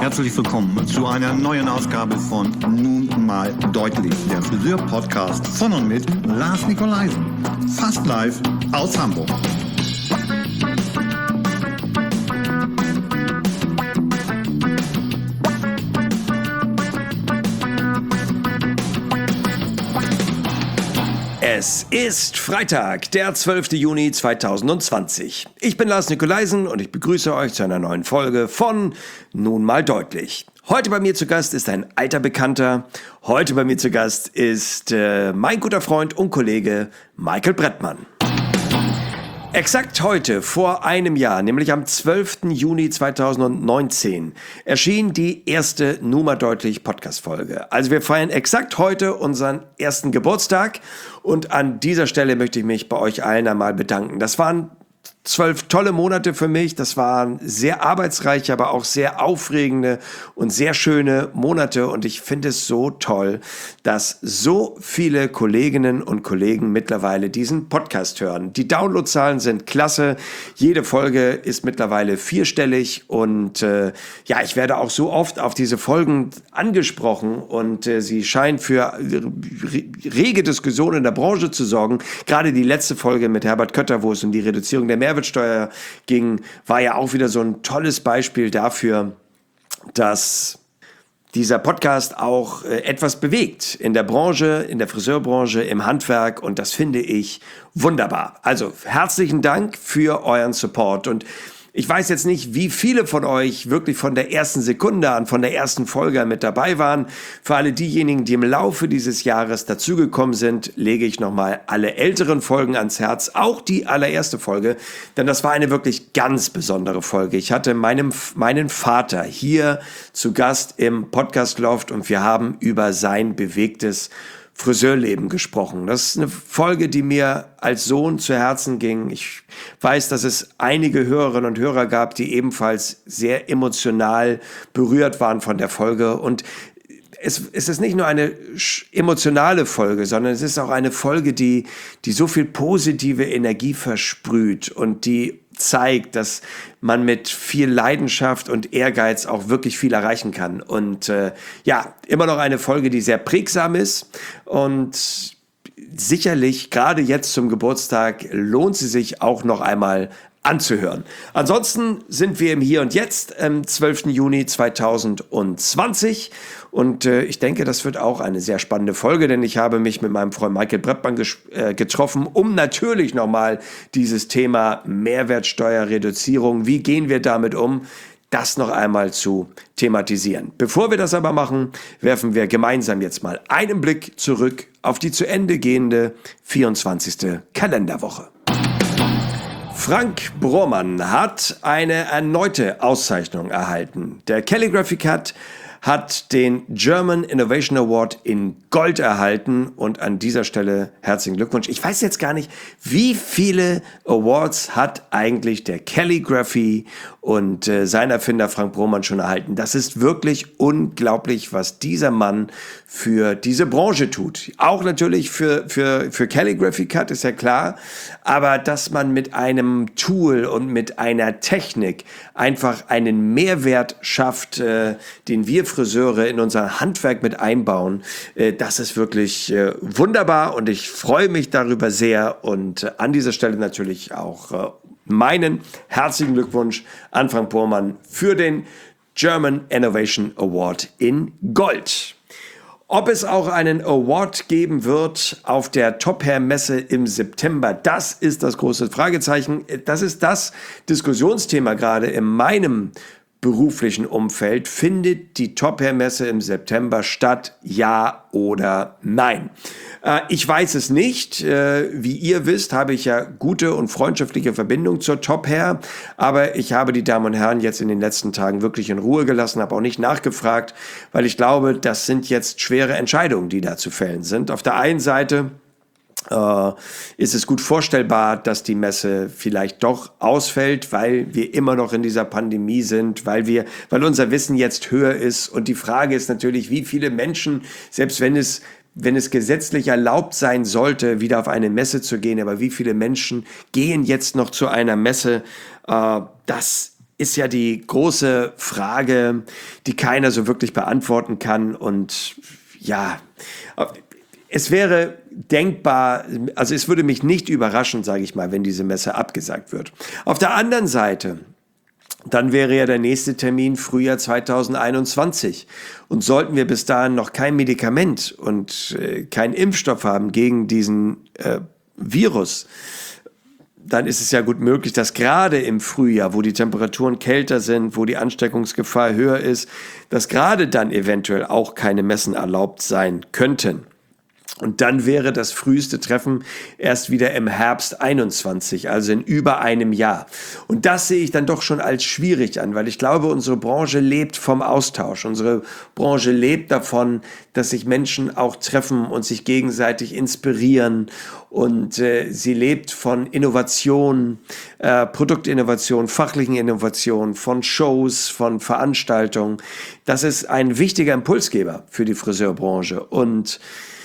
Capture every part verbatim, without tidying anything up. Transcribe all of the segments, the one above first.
Herzlich willkommen zu einer neuen Ausgabe von Nun mal deutlich, der Friseur-Podcast von und mit Lars Nikolaisen. Fast live aus Hamburg. Es ist Freitag, der zwölfte Juni zweitausendzwanzig. Ich bin Lars Nikolaisen und ich begrüße euch zu einer neuen Folge von Nun mal deutlich. Heute bei mir zu Gast ist ein alter Bekannter. Heute bei mir zu Gast ist äh, mein guter Freund und Kollege Michael Brettmann. Exakt heute, vor einem Jahr, nämlich am zwölften Juni zweitausendneunzehn, erschien die erste Nun mal deutlich Podcast-Folge. Also wir feiern exakt heute unseren ersten Geburtstag und an dieser Stelle möchte ich mich bei euch allen einmal bedanken. Das waren zwölf tolle Monate für mich. Das waren sehr arbeitsreiche, aber auch sehr aufregende und sehr schöne Monate. Und ich finde es so toll, dass so viele Kolleginnen und Kollegen mittlerweile diesen Podcast hören. Die Downloadzahlen sind klasse. Jede Folge ist mittlerweile vierstellig. Und äh, ja, ich werde auch so oft auf diese Folgen angesprochen. Und äh, sie scheinen für rege Diskussionen in der Branche zu sorgen. Gerade die letzte Folge mit Herbert Kötter, wo es um die Reduzierung der Mehrwertsteuer ging, war ja auch wieder so ein tolles Beispiel dafür, dass dieser Podcast auch äh, etwas bewegt in der Branche, in der Friseurbranche, im Handwerk, und das finde ich wunderbar. Also herzlichen Dank für euren Support. Und ich weiß jetzt nicht, wie viele von euch wirklich von der ersten Sekunde an, von der ersten Folge mit dabei waren. Für alle diejenigen, die im Laufe dieses Jahres dazugekommen sind, lege ich nochmal alle älteren Folgen ans Herz, auch die allererste Folge, denn das war eine wirklich ganz besondere Folge. Ich hatte meinem, meinen Vater hier zu Gast im Podcast Loft und wir haben über sein bewegtes Friseurleben gesprochen. Das ist eine Folge, die mir als Sohn zu Herzen ging. Ich weiß, dass es einige Hörerinnen und Hörer gab, die ebenfalls sehr emotional berührt waren von der Folge. Und es, es ist nicht nur eine emotionale Folge, sondern es ist auch eine Folge, die, die so viel positive Energie versprüht und die zeigt, dass man mit viel Leidenschaft und Ehrgeiz auch wirklich viel erreichen kann. Und äh, ja, immer noch eine Folge, die sehr prägsam ist und sicherlich gerade jetzt zum Geburtstag lohnt sie sich auch noch einmal anzuhören. Ansonsten sind wir im Hier und Jetzt am zwölften Juni zweitausendzwanzig und äh, ich denke, das wird auch eine sehr spannende Folge, denn ich habe mich mit meinem Freund Michael Brettmann ges- äh, getroffen, um natürlich nochmal dieses Thema Mehrwertsteuerreduzierung, wie gehen wir damit um, das noch einmal zu thematisieren. Bevor wir das aber machen, werfen wir gemeinsam jetzt mal einen Blick zurück auf die zu Ende gehende vierundzwanzigste Kalenderwoche. Frank Bromann hat eine erneute Auszeichnung erhalten. Der Calligraphy Cut hat den German Innovation Award in Gold erhalten und an dieser Stelle herzlichen Glückwunsch. Ich weiß jetzt gar nicht, wie viele Awards hat eigentlich der Calligraphy und äh, sein Erfinder Frank Bromann schon erhalten. Das ist wirklich unglaublich, was dieser Mann für diese Branche tut. Auch natürlich für, für, für Calligraphy Cut, ist ja klar, aber dass man mit einem Tool und mit einer Technik einfach einen Mehrwert schafft, äh, den wir Friseure in unser Handwerk mit einbauen, äh, das ist wirklich äh, wunderbar und ich freue mich darüber sehr und äh, an dieser Stelle natürlich auch äh, meinen herzlichen Glückwunsch an Frank Bromann für den German Innovation Award in Gold. Ob es auch einen Award geben wird auf der Top Hair Messe im September, das ist das große Fragezeichen. Das ist das Diskussionsthema gerade in meinem beruflichen Umfeld. Findet die Top Hair Messe im September statt? Ja oder nein? Äh, ich weiß es nicht. Äh, wie ihr wisst, habe ich ja gute und freundschaftliche Verbindung zur Top Hair. Aber ich habe die Damen und Herren jetzt in den letzten Tagen wirklich in Ruhe gelassen, habe auch nicht nachgefragt, weil ich glaube, das sind jetzt schwere Entscheidungen, die da zu fällen sind. Auf der einen Seite äh, ist es gut vorstellbar, dass die Messe vielleicht doch ausfällt, weil wir immer noch in dieser Pandemie sind, weil wir, weil unser Wissen jetzt höher ist. Und die Frage ist natürlich, wie viele Menschen, selbst wenn es wenn es gesetzlich erlaubt sein sollte, wieder auf eine Messe zu gehen, aber wie viele Menschen gehen jetzt noch zu einer Messe? Äh, das ist ja die große Frage, die keiner so wirklich beantworten kann. Und ja, es wäre denkbar, also es würde mich nicht überraschen, sage ich mal, wenn diese Messe abgesagt wird. Auf der anderen Seite, dann wäre ja der nächste Termin Frühjahr zweitausendeinundzwanzig. Und sollten wir bis dahin noch kein Medikament und äh, keinen Impfstoff haben gegen diesen äh, Virus, dann ist es ja gut möglich, dass gerade im Frühjahr, wo die Temperaturen kälter sind, wo die Ansteckungsgefahr höher ist, dass gerade dann eventuell auch keine Messen erlaubt sein könnten. Und dann wäre das früheste Treffen erst wieder im Herbst einundzwanzig, also in über einem Jahr. Und das sehe ich dann doch schon als schwierig an, weil ich glaube, unsere Branche lebt vom Austausch. Unsere Branche lebt davon, dass sich Menschen auch treffen und sich gegenseitig inspirieren. Und äh, sie lebt von Innovation, äh, Produktinnovation, fachlichen Innovation, von Shows, von Veranstaltungen. Das ist ein wichtiger Impulsgeber für die Friseurbranche. Und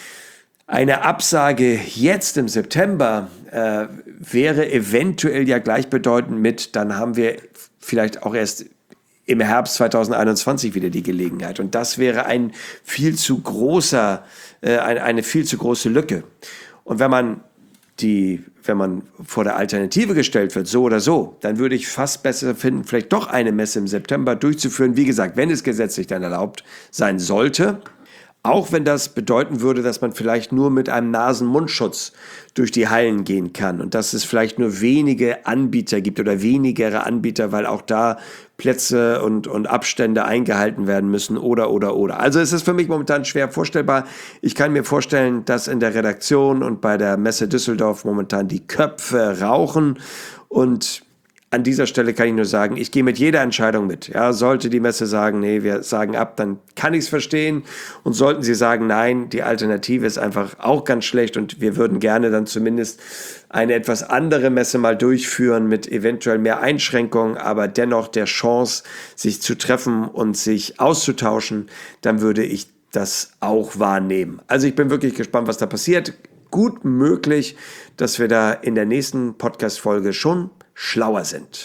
eine Absage jetzt im September äh, wäre eventuell ja gleichbedeutend mit, dann haben wir vielleicht auch erst im Herbst zweitausendeinundzwanzig wieder die Gelegenheit. Und das wäre ein viel zu großer, äh, eine, eine viel zu große Lücke. Und wenn man die, wenn man vor der Alternative gestellt wird, so oder so, dann würde ich fast besser finden, vielleicht doch eine Messe im September durchzuführen. Wie gesagt, wenn es gesetzlich dann erlaubt sein sollte. Auch wenn das bedeuten würde, dass man vielleicht nur mit einem Nasen-Mundschutz durch die Hallen gehen kann und dass es vielleicht nur wenige Anbieter gibt oder wenigere Anbieter, weil auch da Plätze und, und Abstände eingehalten werden müssen oder, oder, oder. Also es ist für mich momentan schwer vorstellbar. Ich kann mir vorstellen, dass in der Redaktion und bei der Messe Düsseldorf momentan die Köpfe rauchen und an dieser Stelle kann ich nur sagen, ich gehe mit jeder Entscheidung mit. Ja, sollte die Messe sagen, nee, wir sagen ab, dann kann ich es verstehen. Und sollten sie sagen, nein, die Alternative ist einfach auch ganz schlecht und wir würden gerne dann zumindest eine etwas andere Messe mal durchführen mit eventuell mehr Einschränkungen, aber dennoch der Chance, sich zu treffen und sich auszutauschen, dann würde ich das auch wahrnehmen. Also ich bin wirklich gespannt, was da passiert. Gut möglich, dass wir da in der nächsten Podcast-Folge schon schlauer sind.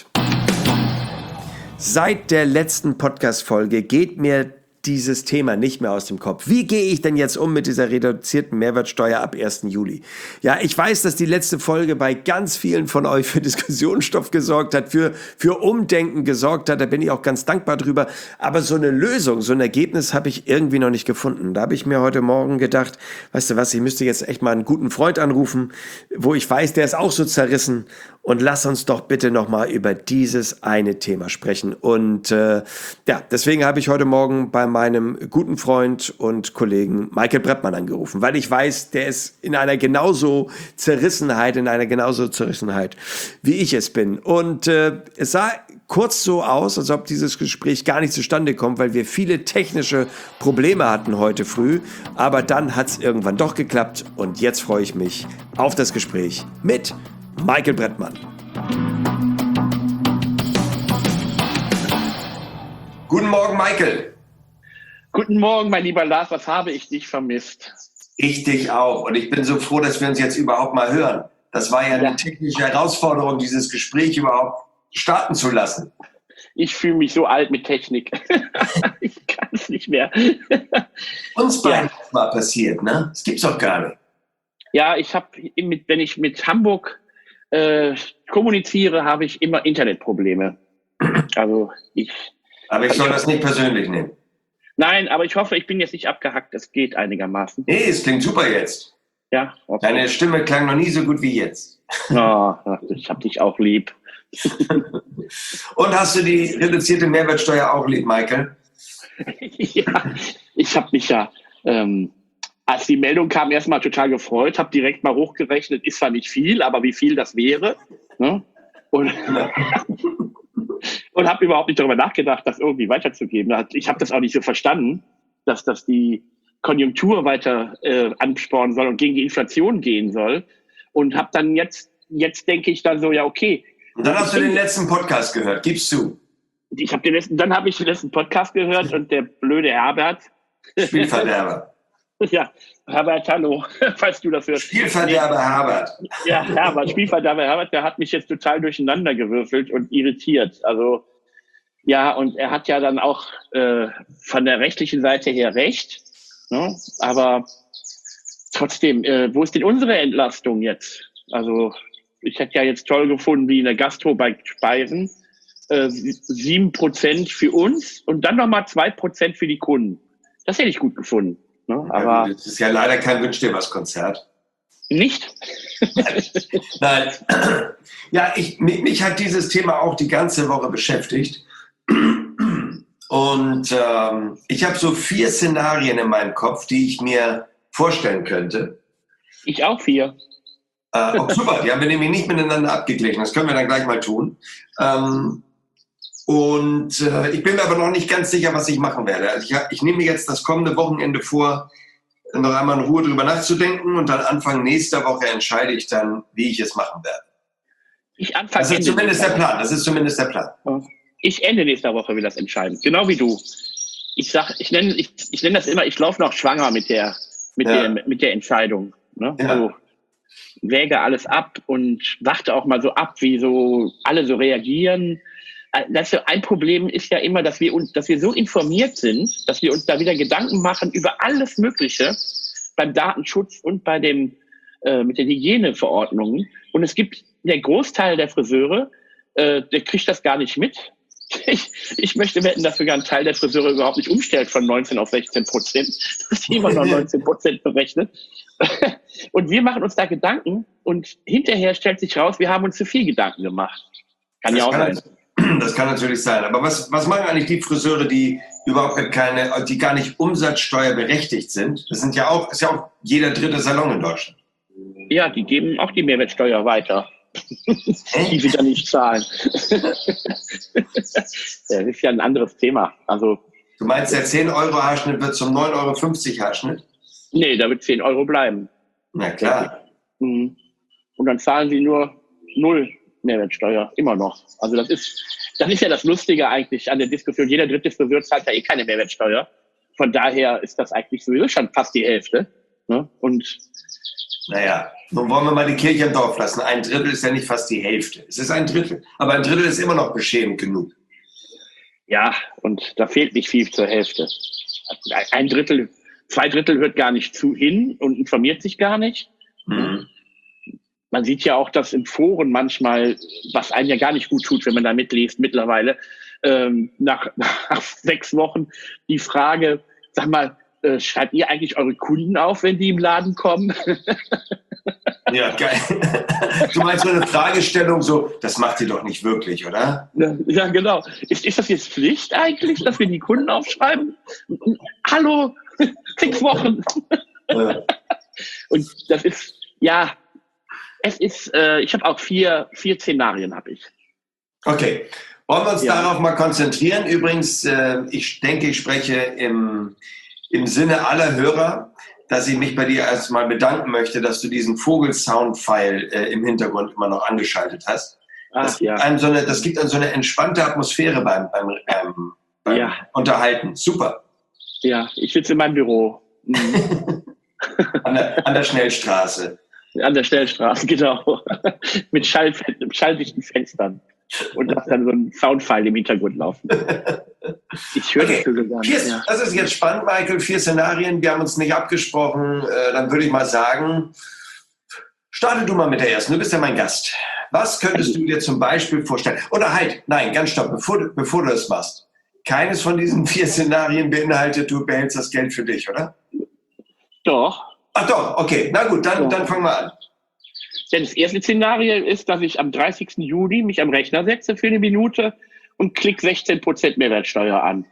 Seit der letzten Podcast-Folge geht mir dieses Thema nicht mehr aus dem Kopf. Wie gehe ich denn jetzt um mit dieser reduzierten Mehrwertsteuer ab ersten Juli? Ja, ich weiß, dass die letzte Folge bei ganz vielen von euch für Diskussionsstoff gesorgt hat, für, für Umdenken gesorgt hat. Da bin ich auch ganz dankbar drüber. Aber so eine Lösung, so ein Ergebnis habe ich irgendwie noch nicht gefunden. Da habe ich mir heute Morgen gedacht, weißt du was, ich müsste jetzt echt mal einen guten Freund anrufen, wo ich weiß, der ist auch so zerrissen. Und lass uns doch bitte nochmal über dieses eine Thema sprechen. Und äh, ja, deswegen habe ich heute Morgen bei meinem guten Freund und Kollegen Michael Brettmann angerufen, weil ich weiß, der ist in einer genauso Zerrissenheit, in einer genauso Zerrissenheit, wie ich es bin. Und äh, es sah kurz so aus, als ob dieses Gespräch gar nicht zustande kommt, weil wir viele technische Probleme hatten heute früh. Aber dann hat es irgendwann doch geklappt und jetzt freue ich mich auf das Gespräch mit Michael Brettmann. Guten Morgen, Michael. Guten Morgen, mein lieber Lars. Was habe ich dich vermisst? Ich dich auch. Und ich bin so froh, dass wir uns jetzt überhaupt mal hören. Das war ja eine ja. technische Herausforderung, dieses Gespräch überhaupt starten zu lassen. Ich fühle mich so alt mit Technik. Ich kann es nicht mehr. Uns beiden ja. ist mal passiert, ne? Das gibt's doch gar nicht. Ja, ich habe, wenn ich mit Hamburg äh, kommuniziere, habe ich immer Internetprobleme. Also ich. Aber ich soll das nicht persönlich nehmen. Nein, aber ich hoffe, ich bin jetzt nicht abgehackt. Das geht einigermaßen. Nee, es klingt super jetzt. Ja. Okay. Deine Stimme klang noch nie so gut wie jetzt. Oh, ich hab dich auch lieb. Und hast du die reduzierte Mehrwertsteuer auch lieb, Michael? Ja, ich habe mich ja, ähm, als die Meldung kam, erstmal total gefreut, habe direkt mal hochgerechnet, ist zwar nicht viel, aber wie viel das wäre. Ne? Und, und habe überhaupt nicht darüber nachgedacht, das irgendwie weiterzugeben. Ich habe das auch nicht so verstanden, dass das die Konjunktur weiter äh, anspornen soll und gegen die Inflation gehen soll. Und habe dann jetzt, jetzt denke ich dann so, ja okay. Und dann hast du den letzten Podcast gehört, gibst du. Ich habe den letzten, dann habe ich den letzten Podcast gehört und der blöde Herbert. Spielverderber. Ja, Herbert, hallo, falls du das hörst. Spielverderber Herbert. Ja, Herbert, Spielverderber Herbert, der hat mich jetzt total durcheinander gewürfelt und irritiert. Also Ja, und er hat ja dann auch äh, von der rechtlichen Seite her recht. Ne? Aber trotzdem, äh, wo ist denn unsere Entlastung jetzt? Also ich hätte ja jetzt toll gefunden, wie in der Gastro bei Speisen, äh, sieben Prozent für uns und dann nochmal zwei Prozent für die Kunden. Das hätte ich gut gefunden. Ne? Aber ja, das ist ja leider kein Wünsch dir was Konzert. Nicht? Nein. Ja, ich, mich, mich hat dieses Thema auch die ganze Woche beschäftigt. Und ähm, ich habe so vier Szenarien in meinem Kopf, die ich mir vorstellen könnte. Ich auch vier. Äh, oh, super, die haben wir nämlich nicht miteinander abgeglichen. Das können wir dann gleich mal tun. Ähm, und äh, ich bin mir aber noch nicht ganz sicher, was ich machen werde. Also ich, hab, ich nehme mir jetzt das kommende Wochenende vor, noch einmal in Ruhe drüber nachzudenken und dann Anfang nächster Woche entscheide ich dann, wie ich es machen werde. Ich Anfang Das ist Ende zumindest der Plan. Das ist zumindest der Plan. Ich Ende nächster Woche will das entscheiden. Genau wie du. Ich sag, ich nenne, ich, ich nenne das immer, ich laufe noch schwanger mit der, mit Ja. der, mit der Entscheidung. Ne? Ja. Also wäge alles ab und warte auch mal so ab, wie so alle so reagieren. Das ist ein Problem ist ja immer, dass wir uns, dass wir so informiert sind, dass wir uns da wieder Gedanken machen über alles Mögliche beim Datenschutz und bei dem äh, mit den Hygieneverordnungen. Und es gibt der Großteil der Friseure, äh, der kriegt das gar nicht mit. Ich, ich möchte wetten, dass sogar ein Teil der Friseure überhaupt nicht umstellt von neunzehn auf sechzehn Prozent. Das ist immer noch neunzehn Prozent berechnet. Und wir machen uns da Gedanken und hinterher stellt sich raus, wir haben uns zu viel Gedanken gemacht. Kann Das ja auch kann, sein. das kann natürlich sein. Aber was, was machen eigentlich die Friseure, die überhaupt keine, die gar nicht umsatzsteuerberechtigt sind? Das sind ja auch, ist ja auch jeder dritte Salon in Deutschland. Ja, die geben auch die Mehrwertsteuer weiter. Die sie dann nicht zahlen. Das ist ja ein anderes Thema. Also, Du meinst, der zehn Euro Haarschnitt wird zum neun Euro fünfzig Haarschnitt? nee, da wird zehn Euro bleiben. Na klar. Mhm. Und dann zahlen sie nur null Mehrwertsteuer, immer noch. Also das ist, das ist ja das Lustige eigentlich an der Diskussion. Jeder dritte Friseur zahlt ja eh keine Mehrwertsteuer. Von daher ist das eigentlich sowieso schon fast die Hälfte. Ne? Und Naja, nun wollen wir mal die Kirche im Dorf lassen. Ein Drittel ist ja nicht fast die Hälfte. Es ist ein Drittel. Aber ein Drittel ist immer noch beschämend genug. ja, und da fehlt nicht viel zur Hälfte. Ein Drittel, zwei Drittel hört gar nicht zu hin und informiert sich gar nicht. Mhm. Man sieht ja auch, dass in Foren manchmal, was einem ja gar nicht gut tut, wenn man da mitliest mittlerweile, ähm, nach, nach sechs Wochen die Frage, sag mal, äh, schreibt ihr eigentlich eure Kunden auf, wenn die im Laden kommen? Ja, geil. Du meinst so eine Fragestellung so, das macht ihr doch nicht wirklich, oder? Ja, ja, genau. Ist, ist das jetzt Pflicht eigentlich, dass wir die Kunden aufschreiben? Hallo, sechs Wochen. Ja. Und das ist, ja, es ist, äh, ich habe auch vier, vier Szenarien habe ich. Okay. Wollen wir uns Ja. darauf mal konzentrieren? Übrigens, äh, ich denke, ich spreche im, im Sinne aller Hörer, dass ich mich bei dir erstmal bedanken möchte, dass du diesen Vogelsound-File äh, im Hintergrund immer noch angeschaltet hast. Das Ach gibt, ja, einem so eine, das gibt einem so eine entspannte Atmosphäre beim, beim, ähm, beim Ja. Unterhalten. Super. ja, ich sitze in meinem Büro. Mhm. An der, an der Schnellstraße. An der Stellstraße, genau. Mit Schall, schalldichten Fenstern. Und lass dann so ein Soundfile im Hintergrund laufen. Ich höre Okay. das sogar Vier, nicht. Ja. Das ist jetzt spannend, Michael. Vier Szenarien. Wir haben uns nicht abgesprochen. Äh, dann würde ich mal sagen, starte du mal mit der ersten. Du bist ja mein Gast. Was könntest du dir zum Beispiel vorstellen? Oder halt, nein, ganz stopp, bevor, du- bevor du das machst. Keines von diesen vier Szenarien beinhaltet, du behältst das Geld für dich, oder? Doch. Ach doch, okay. Na gut, dann, Ja. dann fangen wir an. Denn das erste Szenario ist, dass ich am dreißigsten Juli mich am Rechner setze für eine Minute und klick sechzehn Prozent Mehrwertsteuer an.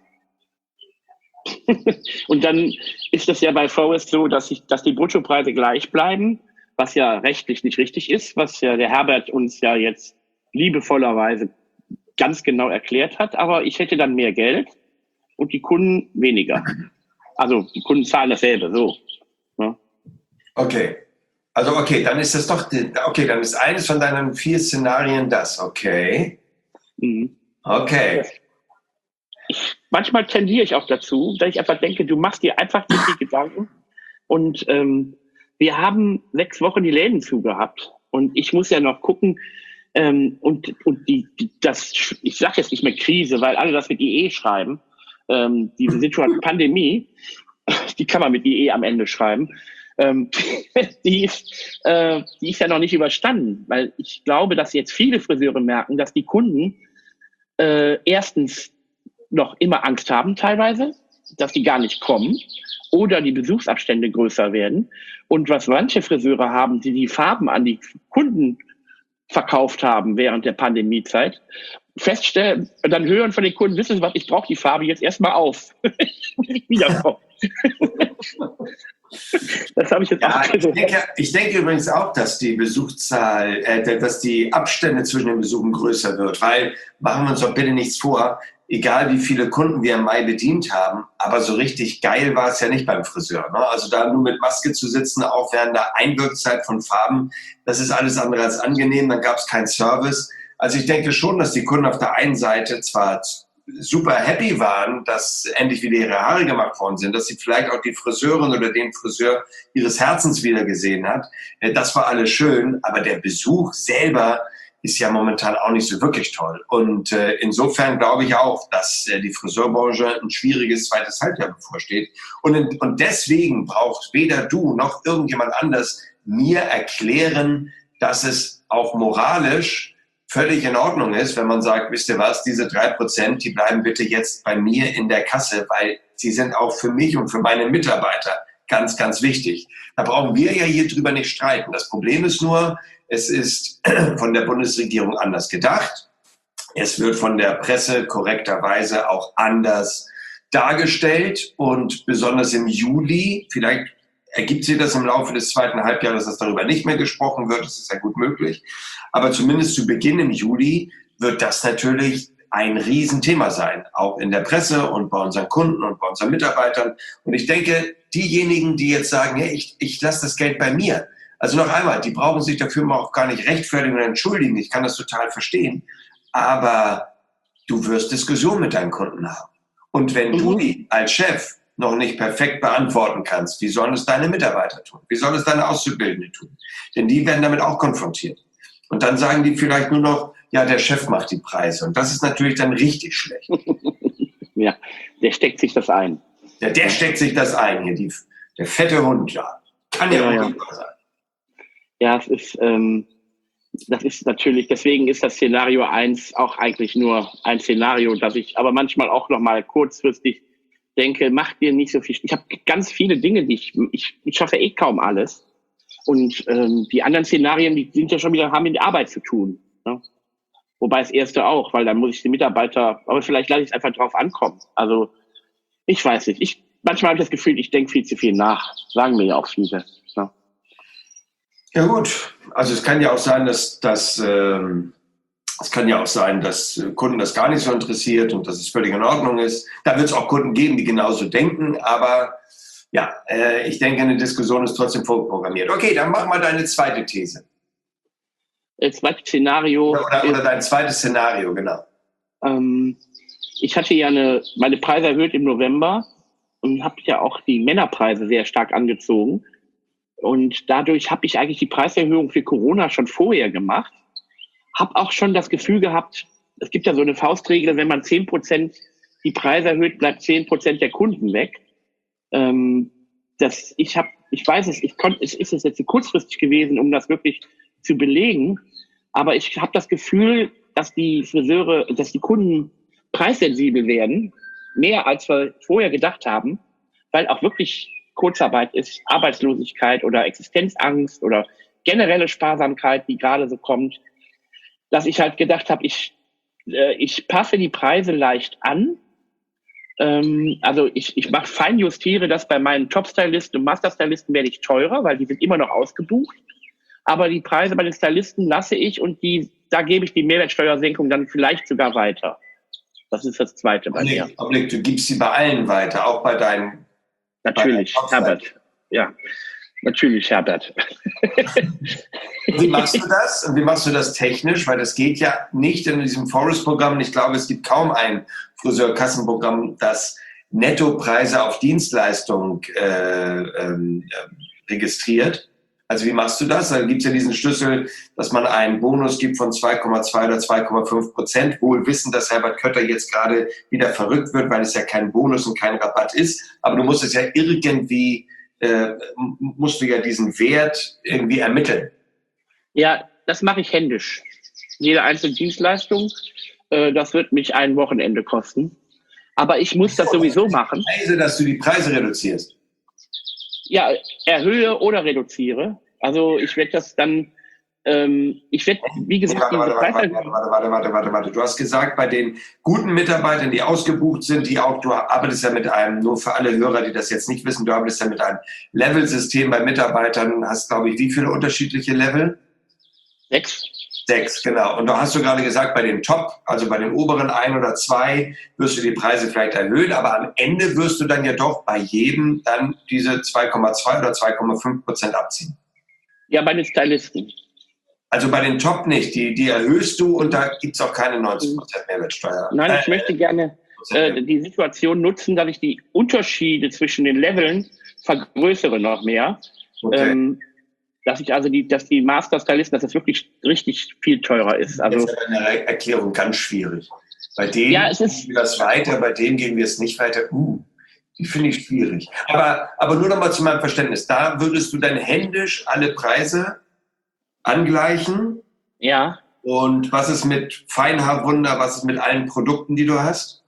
Und dann ist es ja bei Forest so, dass, ich, dass die Bruttopreise gleich bleiben, was ja rechtlich nicht richtig ist, was ja der Herbert uns ja jetzt liebevollerweise ganz genau erklärt hat. Aber ich hätte dann mehr Geld und die Kunden weniger. Also die Kunden zahlen dasselbe, so. Ne? Okay. Also okay, dann ist das doch, die- okay, dann ist eines von deinen vier Szenarien das. Okay. Mhm. Okay. Manchmal tendiere ich auch dazu, dass ich einfach denke, du machst dir einfach nicht die Gedanken. Und ähm, wir haben sechs Wochen die Läden zugehabt. Und ich muss ja noch gucken, Ähm, und und die, die das, ich sage jetzt nicht mehr Krise, weil alle das mit I E schreiben. Ähm, diese Situation Pandemie, die kann man mit I E am Ende schreiben. Ähm, die, ist, äh, die ist ja noch nicht überstanden, weil ich glaube, dass jetzt viele Friseure merken, dass die Kunden äh, erstens noch immer Angst haben teilweise, dass die gar nicht kommen oder die Besuchsabstände größer werden. Und was manche Friseure haben, die die Farben an die Kunden verkauft haben während der Pandemiezeit, feststellen und dann hören von den Kunden, wissen Sie was, ich brauche die Farbe jetzt erstmal auf. Ich wiederkomme. Das habe ich jetzt ja, auch ich denke, ich denke übrigens auch, dass die Besuchszahl, äh, dass die Abstände zwischen den Besuchen größer wird, weil, machen wir uns doch bitte nichts vor, egal wie viele Kunden wir im Mai bedient haben, aber so richtig geil war es ja nicht beim Friseur. Ne? Also da nur mit Maske zu sitzen, auch während der Einwirkzeit von Farben, das ist alles andere als angenehm, dann gab es keinen Service. Also ich denke schon, dass die Kunden auf der einen Seite zwar super happy waren, dass endlich wieder ihre Haare gemacht worden sind, dass sie vielleicht auch die Friseurin oder den Friseur ihres Herzens wieder gesehen hat. Das war alles schön, aber der Besuch selber ist ja momentan auch nicht so wirklich toll. Und äh, insofern glaube ich auch, dass äh, die Friseurbranche ein schwieriges zweites Halbjahr bevorsteht. Und, in, und deswegen braucht weder du noch irgendjemand anders mir erklären, dass es auch moralisch völlig in Ordnung ist, wenn man sagt, wisst ihr was, diese drei Prozent, die bleiben bitte jetzt bei mir in der Kasse, weil sie sind auch für mich und für meine Mitarbeiter ganz, ganz wichtig. Da brauchen wir ja hier drüber nicht streiten. Das Problem ist nur, es ist von der Bundesregierung anders gedacht. Es wird von der Presse korrekterweise auch anders dargestellt und besonders im Juli, vielleicht ergibt sich das im Laufe des zweiten Halbjahres, dass darüber nicht mehr gesprochen wird, das ist ja gut möglich, aber zumindest zu Beginn im Juli wird das natürlich ein Riesenthema sein, auch in der Presse und bei unseren Kunden und bei unseren Mitarbeitern. Und ich denke, diejenigen, die jetzt sagen, ja, ich, ich lasse das Geld bei mir, also noch einmal, die brauchen sich dafür auch gar nicht rechtfertigen oder entschuldigen. Ich kann das total verstehen. Aber du wirst Diskussionen mit deinen Kunden haben. Und wenn mhm. du die als Chef noch nicht perfekt beantworten kannst, wie sollen es deine Mitarbeiter tun? Wie sollen es deine Auszubildenden tun? Denn die werden damit auch konfrontiert. Und dann sagen die vielleicht nur noch, ja, der Chef macht die Preise. Und das ist natürlich dann richtig schlecht. Ja, der steckt sich das ein. Ja, der steckt sich das ein hier, die, der fette Hund, ja. Kann ja, ja auch nicht ja. sein. Ja, es ist, ähm, das ist natürlich, deswegen ist das Szenario eins auch eigentlich nur ein Szenario, das ich aber manchmal auch noch mal kurzfristig denke, mach dir nicht so viel. Ich habe ganz viele Dinge, die ich, ich, ich schaffe eh kaum alles. Und ähm, die anderen Szenarien, die sind ja schon wieder, haben mit der Arbeit zu tun. Ne? Wobei das erste auch, weil dann muss ich die Mitarbeiter, aber vielleicht lasse ich es einfach drauf ankommen. Also ich weiß nicht. Ich, manchmal habe ich das Gefühl, ich denke viel zu viel nach. Sagen mir ja auch viele. Ne? Ja gut, also es kann ja auch sein, dass, dass ähm, es kann ja auch sein, dass Kunden das gar nicht so interessiert und dass es völlig in Ordnung ist. Da wird es auch Kunden geben, die genauso denken, aber ja, äh, ich denke, eine Diskussion ist trotzdem vorprogrammiert. Okay, dann mach mal deine zweite These. Das zweite Szenario. Oder, oder, oder dein zweites Szenario, genau. Ähm, ich hatte ja eine, meine Preise erhöht im November und habe ja auch die Männerpreise sehr stark angezogen. Und dadurch habe ich eigentlich die Preiserhöhung für Corona schon vorher gemacht. Habe auch schon das Gefühl gehabt, es gibt ja so eine Faustregel, wenn man zehn Prozent die Preise erhöht, bleibt zehn Prozent der Kunden weg. Ähm, das, ich habe, ich weiß es, ich konnte, es ist es jetzt kurzfristig gewesen, um das wirklich zu belegen. Aber ich habe das Gefühl, dass die Friseure, dass die Kunden preissensibel werden, mehr als wir vorher gedacht haben, weil auch wirklich Kurzarbeit ist, Arbeitslosigkeit oder Existenzangst oder generelle Sparsamkeit, die gerade so kommt, dass ich halt gedacht habe, ich, äh, ich passe die Preise leicht an. Ähm, also ich, ich mache fein justiere das bei meinen Top-Stylisten und Master-Stylisten werde ich teurer, weil die sind immer noch ausgebucht. Aber die Preise bei den Stylisten lasse ich und die, da gebe ich die Mehrwertsteuersenkung dann vielleicht sogar weiter. Das ist das Zweite bei mir. Augenblick, du gibst sie bei allen weiter, auch bei deinen. Natürlich, bei deinen Herbert. Ja, natürlich, Herbert. Wie machst du das? Und wie machst du das technisch? Weil das geht ja nicht in diesem Forest-Programm. Ich glaube, es gibt kaum ein Friseurkassenprogramm, das Nettopreise auf Dienstleistung äh, ähm, registriert. Also wie machst du das? Da gibt es ja diesen Schlüssel, dass man einen Bonus gibt von zwei Komma zwei oder zwei Komma fünf Prozent, wohl wissend, dass Herbert Kötter jetzt gerade wieder verrückt wird, weil es ja kein Bonus und kein Rabatt ist. Aber du musst es ja irgendwie, äh, musst du ja diesen Wert irgendwie ermitteln. Ja, das mache ich händisch. Jede einzelne Dienstleistung, äh, das wird mich ein Wochenende kosten. Aber ich muss das sowieso machen. Preise, dass du die Preise reduzierst. Ja, erhöhe oder reduziere. Also ich werde das dann, ähm, ich werde, wie gesagt, warte, warte, diese warte, Preise... warte, warte, warte, warte, warte, warte. Du hast gesagt, bei den guten Mitarbeitern, die ausgebucht sind, die auch, du arbeitest ja mit einem, nur für alle Hörer, die das jetzt nicht wissen, du arbeitest ja mit einem Level-System bei Mitarbeitern, hast, glaube ich, wie viele unterschiedliche Level? Sechs. Sechs, genau. Und da hast du gerade gesagt, bei den Top, also bei den oberen ein oder zwei, wirst du die Preise vielleicht erhöhen, aber am Ende wirst du dann ja doch bei jedem dann diese zwei Komma zwei oder zwei Komma fünf Prozent abziehen. Ja, bei den Stylisten. Also bei den Top nicht, die, die erhöhst du und da gibt es auch keine neunzig Prozent Mehrwertsteuer. Nein, ich äh, möchte gerne äh, die Situation nutzen, dass ich die Unterschiede zwischen den Leveln vergrößere noch mehr. Okay. Ähm, dass ich also die, dass die Master-Stylisten, dass das wirklich richtig viel teurer ist. Also, das ist eine Erklärung ganz schwierig. Bei denen ja, es ist, gehen wir das weiter, bei denen gehen wir es nicht weiter. Uh, die finde ich schwierig. Aber, aber nur noch mal zu meinem Verständnis. Da würdest du dann händisch alle Preise angleichen. ja. Und was ist mit Feinhaarwunder, was ist mit allen Produkten, die du hast?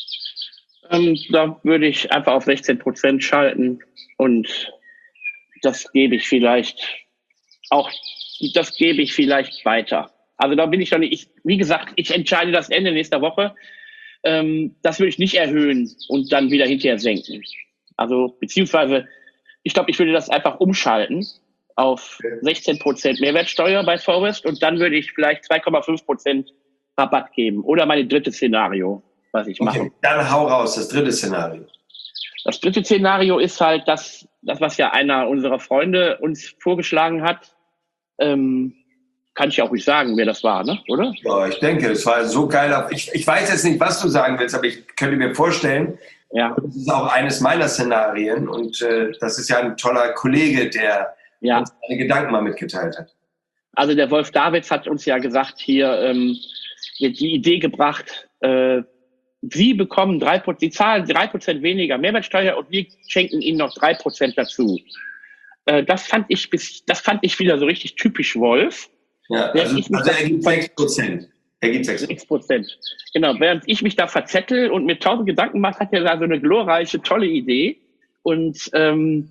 Ähm, da würde ich einfach auf sechzehn Prozent schalten und das gebe ich vielleicht auch, das gebe ich vielleicht weiter. Also da bin ich noch nicht, ich, wie gesagt, ich entscheide das Ende nächster Woche. Ähm, das würde ich nicht erhöhen und dann wieder hinterher senken. Also beziehungsweise, ich glaube, ich würde das einfach umschalten auf sechzehn Prozent Mehrwertsteuer bei Forest und dann würde ich vielleicht zwei Komma fünf Prozent Rabatt geben. Oder mein drittes Szenario, was ich mache. Okay, dann hau raus, das dritte Szenario. Das dritte Szenario ist halt das, das, was ja einer unserer Freunde uns vorgeschlagen hat. Ähm, kann ich ja auch nicht sagen, wer das war, ne? Oder? Ja, ich denke, es war so geil. Ich, ich weiß jetzt nicht, was du sagen willst, aber ich könnte mir vorstellen, ja. Das ist auch eines meiner Szenarien und äh, das ist ja ein toller Kollege, der ja. uns seine Gedanken mal mitgeteilt hat. Also der Wolf Davids hat uns ja gesagt, hier ähm, die Idee gebracht, äh, Sie bekommen drei Prozent, Sie zahlen drei Prozent weniger Mehrwertsteuer und wir schenken Ihnen noch drei Prozent dazu. Äh, das fand ich bis, das fand ich wieder so richtig typisch Wolf. Ja, also, also er gibt sechs Prozent. Er gibt sechs Prozent. Genau, während ich mich da verzettel und mir tausend Gedanken mache, hat er da so eine glorreiche, tolle Idee. Und ähm,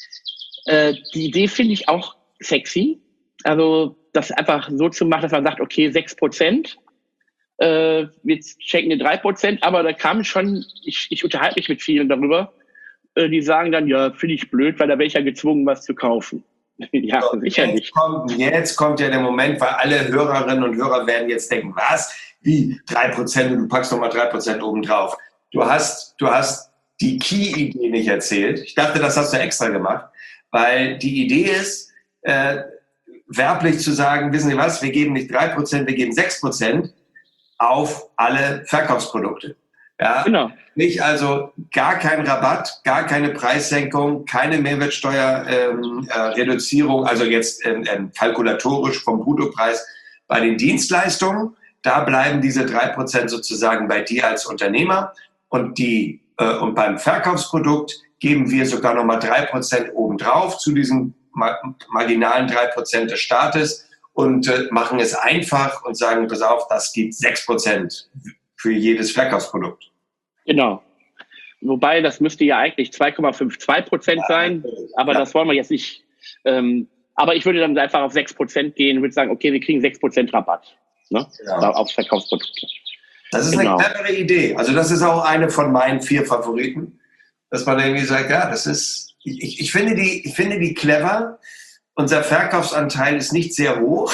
äh, die Idee finde ich auch sexy. Also das einfach so zu machen, dass man sagt, okay, sechs Prozent. Äh, wir schenken dir drei Prozent, aber da kam schon, ich, ich unterhalte mich mit vielen darüber, äh, die sagen dann, ja, finde ich blöd, weil da wäre ich ja gezwungen, was zu kaufen. ja, so, sicher jetzt nicht. Kommt, jetzt kommt ja der Moment, weil alle Hörerinnen und Hörer werden jetzt denken, was? Wie? drei Prozent und du packst nochmal drei Prozent obendrauf. Du hast, du hast die Key-Idee nicht erzählt. Ich dachte, das hast du extra gemacht, weil die Idee ist, äh, werblich zu sagen, wissen Sie was, wir geben nicht drei Prozent, wir geben sechs Prozent auf alle Verkaufsprodukte. Ja, genau. Nicht also gar kein Rabatt, gar keine Preissenkung, keine Mehrwertsteuerreduzierung, ähm, äh, also jetzt ähm, ähm, kalkulatorisch vom Bruttopreis bei den Dienstleistungen. Da bleiben diese drei Prozent sozusagen bei dir als Unternehmer und, die, äh, und beim Verkaufsprodukt geben wir sogar nochmal drei Prozent obendrauf zu diesen marginalen drei Prozent des Staates und äh, machen es einfach und sagen, pass auf, das gibt sechs Prozent für jedes Verkaufsprodukt. Genau. Wobei, das müsste ja eigentlich zwei Komma zweiundfünfzig Prozent sein, aber ja. Das wollen wir jetzt nicht. Ähm, aber ich würde dann einfach auf sechs Prozent gehen und würde sagen, okay, wir kriegen sechs Prozent Rabatt, ne? Ja. Aufs Verkaufsprodukt. Das ist genau. Eine clevere Idee. Also das ist auch eine von meinen vier Favoriten, dass man irgendwie sagt, ja, das ist, ich, ich, finde, die, ich finde die clever. Unser Verkaufsanteil ist nicht sehr hoch.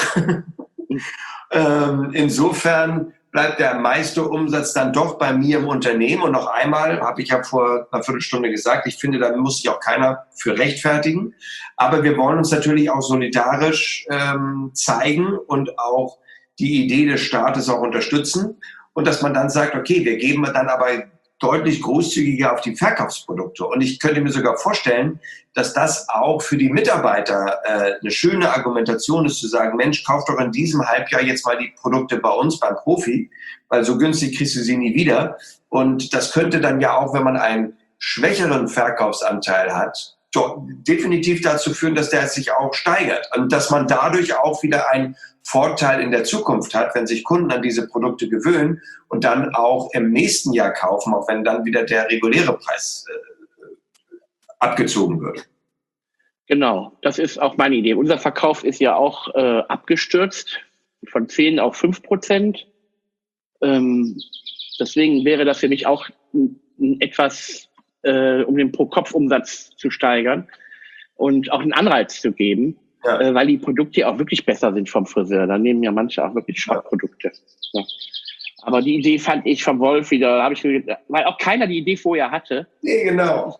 ähm, insofern bleibt der meiste Umsatz dann doch bei mir im Unternehmen. Und noch einmal, habe ich ja vor einer Viertelstunde gesagt, ich finde, da muss sich auch keiner für rechtfertigen. Aber wir wollen uns natürlich auch solidarisch ähm, zeigen und auch die Idee des Staates auch unterstützen. Und dass man dann sagt, okay, wir geben dann aber deutlich großzügiger auf die Verkaufsprodukte. Und ich könnte mir sogar vorstellen, dass das auch für die Mitarbeiter äh, eine schöne Argumentation ist, zu sagen, Mensch, kauf doch in diesem Halbjahr jetzt mal die Produkte bei uns beim Profi, weil so günstig kriegst du sie nie wieder. Und das könnte dann ja auch, wenn man einen schwächeren Verkaufsanteil hat, doch definitiv dazu führen, dass der sich auch steigert. Und dass man dadurch auch wieder einen Vorteil in der Zukunft hat, wenn sich Kunden an diese Produkte gewöhnen und dann auch im nächsten Jahr kaufen, auch wenn dann wieder der reguläre Preis äh, abgezogen wird. Genau, das ist auch meine Idee. Unser Verkauf ist ja auch äh, abgestürzt von zehn auf fünf Prozent. Ähm, deswegen wäre das für mich auch ein, ein etwas, äh, um den Pro-Kopf-Umsatz zu steigern und auch einen Anreiz zu geben, ja. äh, weil die Produkte auch wirklich besser sind vom Friseur. Da nehmen ja manche auch wirklich Schrottprodukte. Ja. Aber die Idee fand ich vom Wolf wieder, habe ich gedacht, weil auch keiner die Idee vorher hatte. Nee, genau.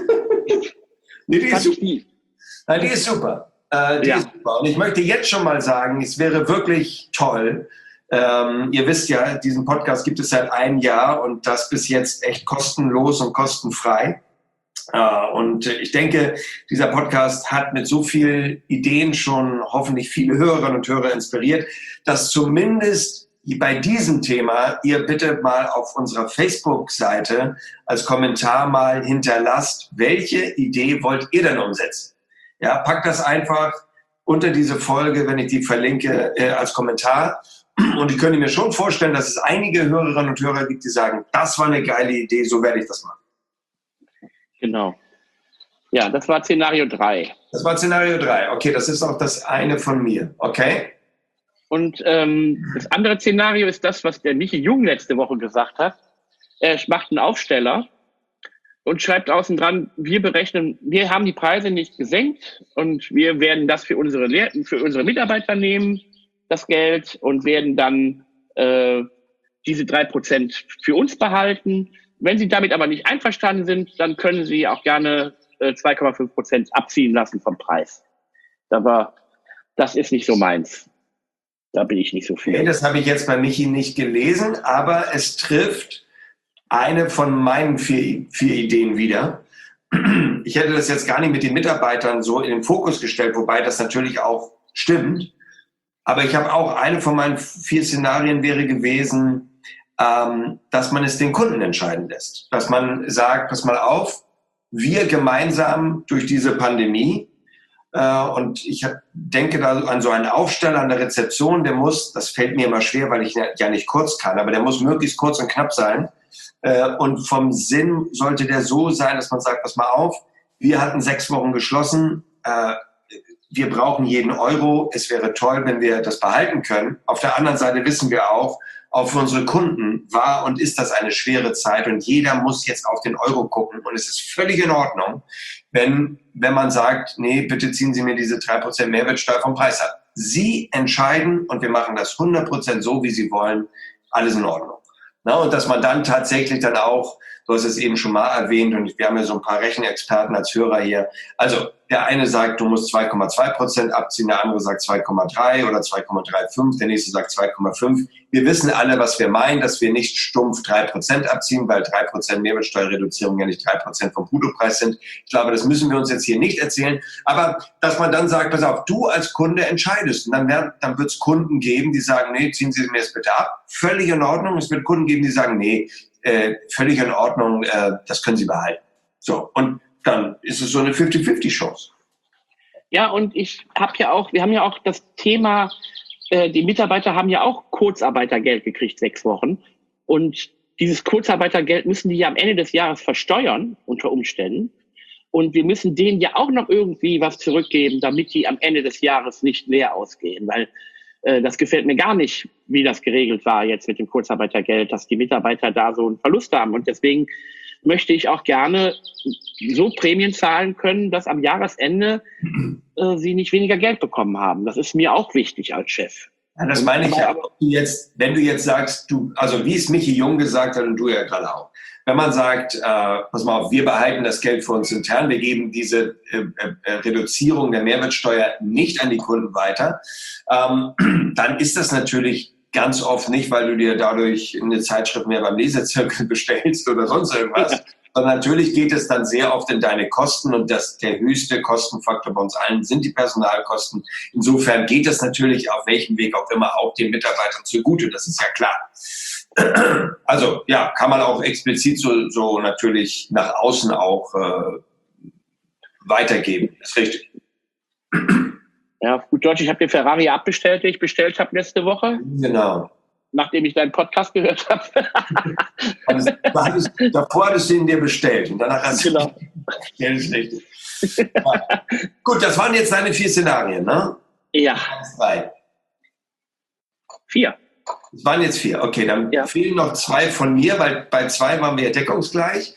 nee, die, ist super. Die, Nein, die ist super. Äh, die ja. ist super. Und ich möchte jetzt schon mal sagen, es wäre wirklich toll. Ähm, ihr wisst ja, diesen Podcast gibt es seit einem Jahr und das bis jetzt echt kostenlos und kostenfrei. Äh, und ich denke, dieser Podcast hat mit so vielen Ideen schon hoffentlich viele Hörerinnen und Hörer inspiriert, dass zumindest bei diesem Thema ihr bitte mal auf unserer Facebook-Seite als Kommentar mal hinterlasst, welche Idee wollt ihr denn umsetzen? Ja, packt das einfach unter diese Folge, wenn ich die verlinke, äh, als Kommentar. Und ich könnte mir schon vorstellen, dass es einige Hörerinnen und Hörer gibt, die sagen, das war eine geile Idee, so werde ich das machen. Genau. Ja, das war Szenario drei. Das war Szenario drei. Okay, das ist auch das eine von mir. Okay. Und ähm, das andere Szenario ist das, was der Michi Jung letzte Woche gesagt hat. Er macht einen Aufsteller und schreibt außen dran, wir berechnen, wir haben die Preise nicht gesenkt und wir werden das für unsere Lehrten, für unsere Mitarbeiter nehmen, das Geld, und werden dann äh, diese drei Prozent für uns behalten. Wenn Sie damit aber nicht einverstanden sind, dann können Sie auch gerne äh, zwei Komma fünf Prozent abziehen lassen vom Preis. Aber das ist nicht so meins. Da bin ich nicht so viel. Okay, das habe ich jetzt bei Michi nicht gelesen, aber es trifft eine von meinen vier, vier Ideen wieder. Ich hätte das jetzt gar nicht mit den Mitarbeitern so in den Fokus gestellt, wobei das natürlich auch stimmt. Aber ich habe auch, eine von meinen vier Szenarien wäre gewesen, ähm, dass man es den Kunden entscheiden lässt. Dass man sagt, pass mal auf, wir gemeinsam durch diese Pandemie, äh, und ich hab, denke da an so einen Aufsteller an der Rezeption, der muss, das fällt mir immer schwer, weil ich ja nicht kurz kann, aber der muss möglichst kurz und knapp sein. Äh, und vom Sinn sollte der so sein, dass man sagt, pass mal auf, wir hatten sechs Wochen geschlossen, äh, wir brauchen jeden Euro. Es wäre toll, wenn wir das behalten können. Auf der anderen Seite wissen wir auch, auch für unsere Kunden war und ist das eine schwere Zeit und jeder muss jetzt auf den Euro gucken und es ist völlig in Ordnung, wenn, wenn man sagt, nee, bitte ziehen Sie mir diese drei Prozent Mehrwertsteuer vom Preis ab. Sie entscheiden und wir machen das hundert Prozent so, wie Sie wollen. Alles in Ordnung. Na, und dass man dann tatsächlich dann auch, du hast es eben schon mal erwähnt und wir haben ja so ein paar Rechenexperten als Hörer hier. Also der eine sagt, du musst zwei Komma zwei Prozent abziehen, der andere sagt zwei Komma drei oder zwei Komma fünfunddreißig, der nächste sagt zwei Komma fünf. Wir wissen alle, was wir meinen, dass wir nicht stumpf drei Prozent abziehen, weil drei Prozent Mehrwertsteuerreduzierung ja nicht drei Prozent vom Bruttopreis sind. Ich glaube, das müssen wir uns jetzt hier nicht erzählen. Aber dass man dann sagt, pass auf, du als Kunde entscheidest. Und dann, werden, dann wird es Kunden geben, die sagen, nee, ziehen Sie mir das bitte ab. Völlig in Ordnung. Es wird Kunden geben, die sagen, nee, äh, völlig in Ordnung, äh, das können Sie behalten. So, und dann ist es so eine fünfzig fünfzig Chance. Ja, und ich habe ja auch, wir haben ja auch das Thema, äh, die Mitarbeiter haben ja auch Kurzarbeitergeld gekriegt, sechs Wochen. Und dieses Kurzarbeitergeld müssen die ja am Ende des Jahres versteuern, unter Umständen. Und wir müssen denen ja auch noch irgendwie was zurückgeben, damit die am Ende des Jahres nicht leer ausgehen. Weil äh, das gefällt mir gar nicht, wie das geregelt war jetzt mit dem Kurzarbeitergeld, dass die Mitarbeiter da so einen Verlust haben. Und deswegen möchte ich auch gerne so Prämien zahlen können, dass am Jahresende äh, sie nicht weniger Geld bekommen haben. Das ist mir auch wichtig als Chef. Ja, das meine ich ja, aber jetzt, wenn du jetzt sagst, du, also wie es Michi Jung gesagt hat und du ja gerade auch, wenn man sagt, äh, pass mal auf, wir behalten das Geld für uns intern, wir geben diese äh, äh, Reduzierung der Mehrwertsteuer nicht an die Kunden weiter, ähm, dann ist das natürlich ganz oft nicht, weil du dir dadurch eine Zeitschrift mehr beim Lesezirkel bestellst oder sonst irgendwas. Sondern natürlich geht es dann sehr oft in deine Kosten und das, der höchste Kostenfaktor bei uns allen sind die Personalkosten. Insofern geht es natürlich auf welchem Weg auch immer auch den Mitarbeitern zugute, das ist ja klar. Also ja, kann man auch explizit so, so natürlich nach außen auch äh, weitergeben, ist richtig. Ja, gut Deutsch, ich habe den Ferrari abbestellt, den ich bestellt habe letzte Woche. Genau. Nachdem ich deinen Podcast gehört habe. Also, hattest, davor hattest du ihn dir bestellt und danach hast du Genau. Ja, das ist richtig. Ja. Gut, das waren jetzt deine vier Szenarien, ne? Ja. Zwei. Vier. Es waren jetzt vier. Okay, dann Ja. fehlen noch zwei von mir, weil bei zwei waren wir ja deckungsgleich.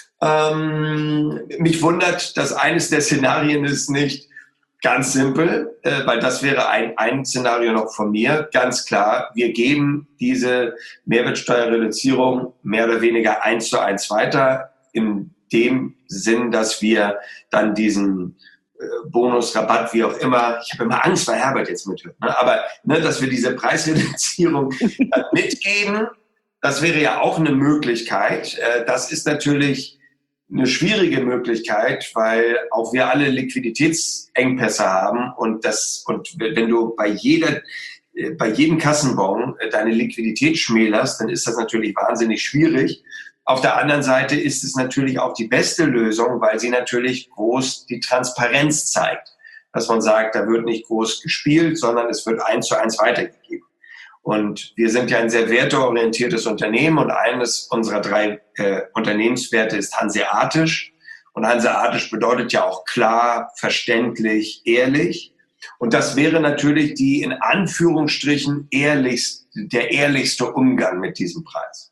Ähm, mich wundert, dass eines der Szenarien ist nicht ganz simpel, äh, weil das wäre ein, ein Szenario noch von mir. Ganz klar, wir geben diese Mehrwertsteuerreduzierung mehr oder weniger eins zu eins weiter, in dem Sinn, dass wir dann diesen äh, Bonus, Rabatt, wie auch immer, ich habe immer Angst, weil Herbert jetzt mithört, ne? aber ne, dass wir diese Preisreduzierung äh, mitgeben, das wäre ja auch eine Möglichkeit. Äh, das ist natürlich eine schwierige Möglichkeit, weil auch wir alle Liquiditätsengpässe haben und das und wenn du bei jeder bei jedem Kassenbon deine Liquidität schmälerst, dann ist das natürlich wahnsinnig schwierig. Auf der anderen Seite ist es natürlich auch die beste Lösung, weil sie natürlich groß die Transparenz zeigt, dass man sagt, da wird nicht groß gespielt, sondern es wird eins zu eins weitergegeben. Und wir sind ja ein sehr werteorientiertes Unternehmen und eines unserer drei äh, Unternehmenswerte ist hanseatisch. Und hanseatisch bedeutet ja auch klar, verständlich, ehrlich. Und das wäre natürlich die in Anführungsstrichen ehrlichst, der ehrlichste Umgang mit diesem Preis.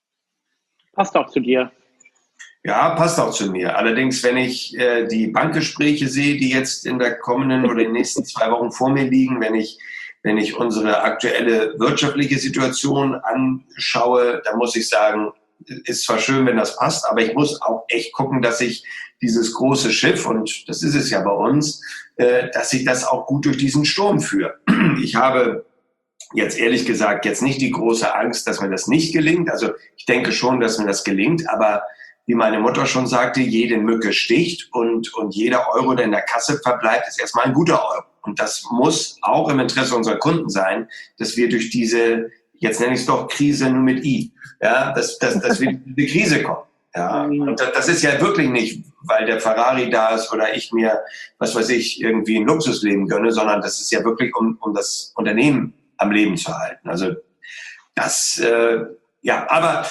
Passt auch zu dir. Ja, passt auch zu mir. Allerdings, wenn ich äh, die Bankgespräche sehe, die jetzt in der kommenden oder in den nächsten zwei Wochen vor mir liegen, wenn ich Wenn ich unsere aktuelle wirtschaftliche Situation anschaue, dann muss ich sagen, ist zwar schön, wenn das passt, aber ich muss auch echt gucken, dass ich dieses große Schiff, und das ist es ja bei uns, äh, dass ich das auch gut durch diesen Sturm führe. Ich habe jetzt ehrlich gesagt jetzt nicht die große Angst, dass mir das nicht gelingt. Also ich denke schon, dass mir das gelingt, aber wie meine Mutter schon sagte, jede Mücke sticht und, und jeder Euro, der in der Kasse verbleibt, ist erstmal ein guter Euro. Und das muss auch im Interesse unserer Kunden sein, dass wir durch diese, jetzt nenne ich es doch Krise nur mit I, ja, dass, dass, dass wir in die Krise kommen. Ja. Und das ist ja wirklich nicht, weil der Ferrari da ist oder ich mir, was weiß ich, irgendwie ein Luxusleben gönne, sondern das ist ja wirklich, um, um das Unternehmen am Leben zu halten. Also das, äh, ja, aber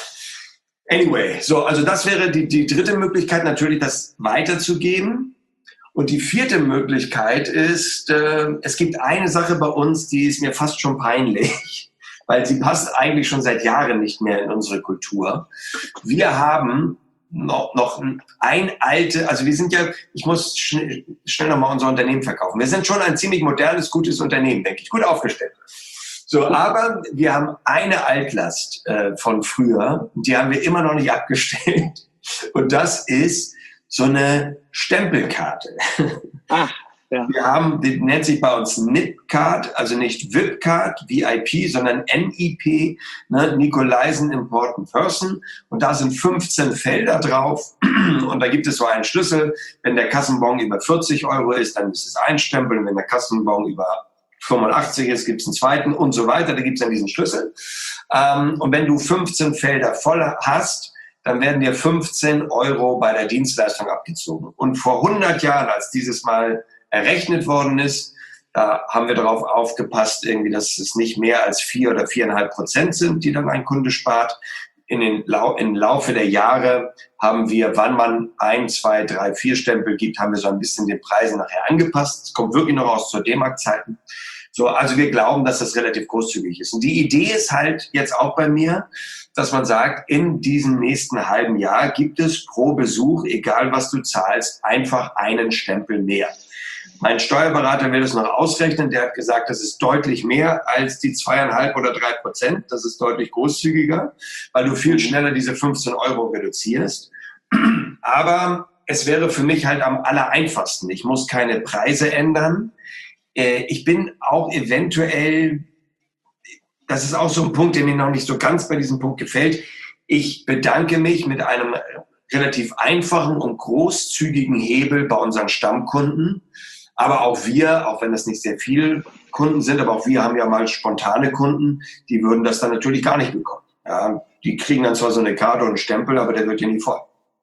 anyway, so, also das wäre die, die dritte Möglichkeit, natürlich das weiterzugeben. Und die vierte Möglichkeit ist, äh, es gibt eine Sache bei uns, die ist mir fast schon peinlich, weil sie passt eigentlich schon seit Jahren nicht mehr in unsere Kultur. Wir haben noch, noch ein alte, also wir sind ja, ich muss schnell, schnell nochmal unser Unternehmen verkaufen. Wir sind schon ein ziemlich modernes, gutes Unternehmen, denke ich, gut aufgestellt. So, aber wir haben eine Altlast äh, von früher, die haben wir immer noch nicht abgestellt. Und das ist so eine Stempelkarte. Ach, ja. Wir haben, die nennt sich bei uns N I P-Card, also nicht V I P-Card, V I P, sondern N I P, ne, Nicolaisen Important Person. Und da sind fünfzehn Felder drauf. Und da gibt es so einen Schlüssel. Wenn der Kassenbon über vierzig Euro ist, dann ist es ein Stempel. Und wenn der Kassenbon über fünfundachtzig ist, gibt es einen zweiten und so weiter. Da gibt es dann diesen Schlüssel. Und wenn du fünfzehn Felder voll hast, dann werden dir fünfzehn Euro bei der Dienstleistung abgezogen. Und vor hundert Jahren, als dieses Mal errechnet worden ist, da haben wir darauf aufgepasst, irgendwie, dass es nicht mehr als vier oder viereinhalb Prozent sind, die dann ein Kunde spart. In den Lau- im Laufe der Jahre haben wir, wann man ein, zwei, drei, vier Stempel gibt, haben wir so ein bisschen den Preisen nachher angepasst. Es kommt wirklich noch aus zur D-Mark-Zeiten. So, also wir glauben, dass das relativ großzügig ist. Und die Idee ist halt jetzt auch bei mir, dass man sagt, in diesem nächsten halben Jahr gibt es pro Besuch, egal was du zahlst, einfach einen Stempel mehr. Mein Steuerberater will das noch ausrechnen. Der hat gesagt, das ist deutlich mehr als die zweieinhalb oder drei Prozent. Das ist deutlich großzügiger, weil du viel schneller diese fünfzehn Euro reduzierst. Aber es wäre für mich halt am allereinfachsten. Ich muss keine Preise ändern. Ich bin auch eventuell, das ist auch so ein Punkt, der mir noch nicht so ganz bei diesem Punkt gefällt. Ich bedanke mich mit einem relativ einfachen und großzügigen Hebel bei unseren Stammkunden. Aber auch wir, auch wenn das nicht sehr viele Kunden sind, aber auch wir haben ja mal spontane Kunden, die würden das dann natürlich gar nicht bekommen. Ja, die kriegen dann zwar so eine Karte und einen Stempel, aber der wird ja nie voll.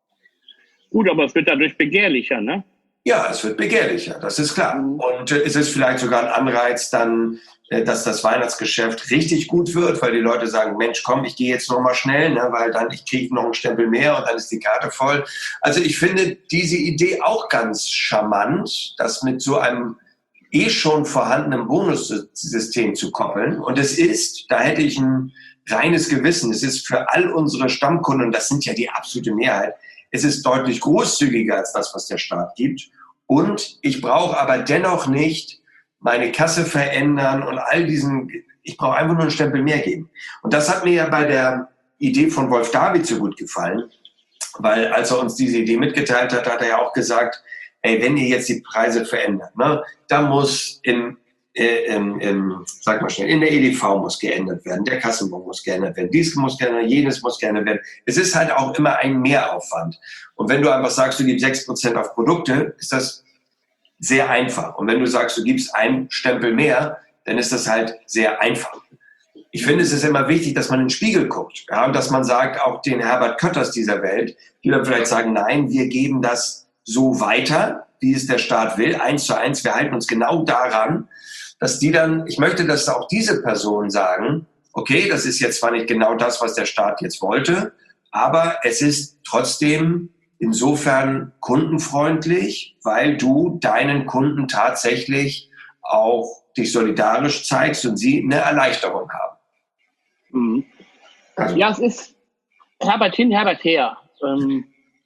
Gut, aber es wird dadurch begehrlicher, ne? Ja, es wird begehrlicher, das ist klar. Und äh, es ist vielleicht sogar ein Anreiz dann, äh, dass das Weihnachtsgeschäft richtig gut wird, weil die Leute sagen, Mensch, komm, ich gehe jetzt noch mal schnell, ne, weil dann ich kriege noch einen Stempel mehr und dann ist die Karte voll. Also ich finde diese Idee auch ganz charmant, das mit so einem eh schon vorhandenen Bonussystem zu koppeln. Und es ist, da hätte ich ein reines Gewissen, es ist für all unsere Stammkunden, und das sind ja die absolute Mehrheit, es ist deutlich großzügiger als das, was der Staat gibt. Und ich brauche aber dennoch nicht meine Kasse verändern und all diesen, ich brauche einfach nur einen Stempel mehr geben. Und das hat mir ja bei der Idee von Wolf David so gut gefallen, weil als er uns diese Idee mitgeteilt hat, hat er ja auch gesagt, ey, wenn ihr jetzt die Preise verändert, ne, da muss in Äh, im, im, sag mal schnell, in der E D V muss geändert werden, der Kassenbon muss geändert werden, dies muss geändert werden, jenes muss geändert werden. Es ist halt auch immer ein Mehraufwand. Und wenn du einfach sagst, du gibst sechs Prozent auf Produkte, ist das sehr einfach. Und wenn du sagst, du gibst einen Stempel mehr, dann ist das halt sehr einfach. Ich finde, es ist immer wichtig, dass man in den Spiegel guckt. Ja, und dass man sagt, auch den Herbert Kötters dieser Welt, die dann vielleicht sagen, nein, wir geben das so weiter, wie es der Staat will, eins zu eins, wir halten uns genau daran, dass die dann, ich möchte, dass auch diese Personen sagen, okay, das ist jetzt zwar nicht genau das, was der Staat jetzt wollte, aber es ist trotzdem insofern kundenfreundlich, weil du deinen Kunden tatsächlich auch dich solidarisch zeigst und sie eine Erleichterung haben. Mhm. Also. Ja, es ist Herbert hin, Herbert her. Ähm,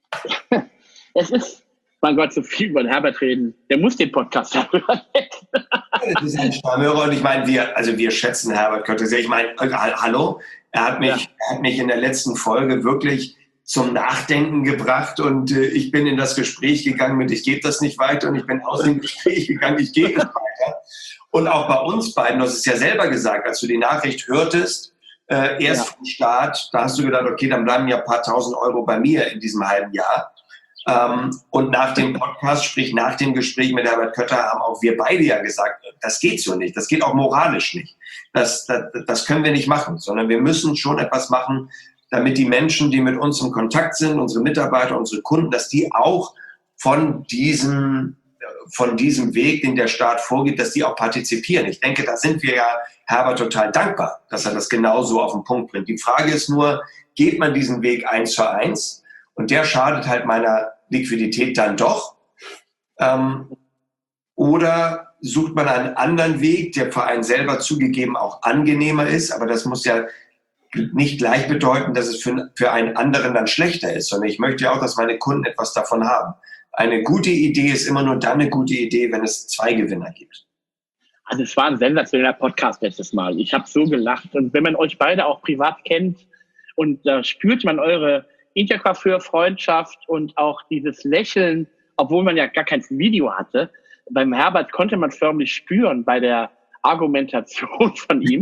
es ist, mein Gott, so viel über den Herbert reden. Der muss den Podcast hören. Das ist ein Stammhörer und ich meine, wir, also wir schätzen Herbert Kötter sehr. Ich meine, hallo, er hat mich, ja. er hat mich in der letzten Folge wirklich zum Nachdenken gebracht und äh, ich bin in das Gespräch gegangen mit, ich gebe das nicht weiter und ich bin aus dem Gespräch gegangen, ich gebe es weiter. Und auch bei uns beiden, du hast es ja selber gesagt, als du die Nachricht hörtest, äh, erst ja. vom Start, da hast du gedacht, okay, dann bleiben ja ein paar tausend Euro bei mir in diesem halben Jahr. Ähm, und nach dem Podcast, sprich nach dem Gespräch mit Herbert Kötter, haben auch wir beide ja gesagt, das geht so nicht, das geht auch moralisch nicht. Das, das, das können wir nicht machen, sondern wir müssen schon etwas machen, damit die Menschen, die mit uns in Kontakt sind, unsere Mitarbeiter, unsere Kunden, dass die auch von diesem, von diesem Weg, den der Staat vorgibt, dass die auch partizipieren. Ich denke, da sind wir ja Herbert total dankbar, dass er das genauso auf den Punkt bringt. Die Frage ist nur, geht man diesen Weg eins zu eins? Und der schadet halt meiner Liquidität dann doch. Ähm, oder sucht man einen anderen Weg, der für einen selber zugegeben auch angenehmer ist, aber das muss ja nicht gleich bedeuten, dass es für, für einen anderen dann schlechter ist, sondern ich möchte ja auch, dass meine Kunden etwas davon haben. Eine gute Idee ist immer nur dann eine gute Idee, wenn es zwei Gewinner gibt. Also es war ein sensationeller Podcast letztes Mal. Ich habe so gelacht. Und wenn man euch beide auch privat kennt und da spürt man eure Intercoiffeur-Freundschaft und auch dieses Lächeln, obwohl man ja gar kein Video hatte. Beim Herbert konnte man förmlich spüren bei der Argumentation von ihm.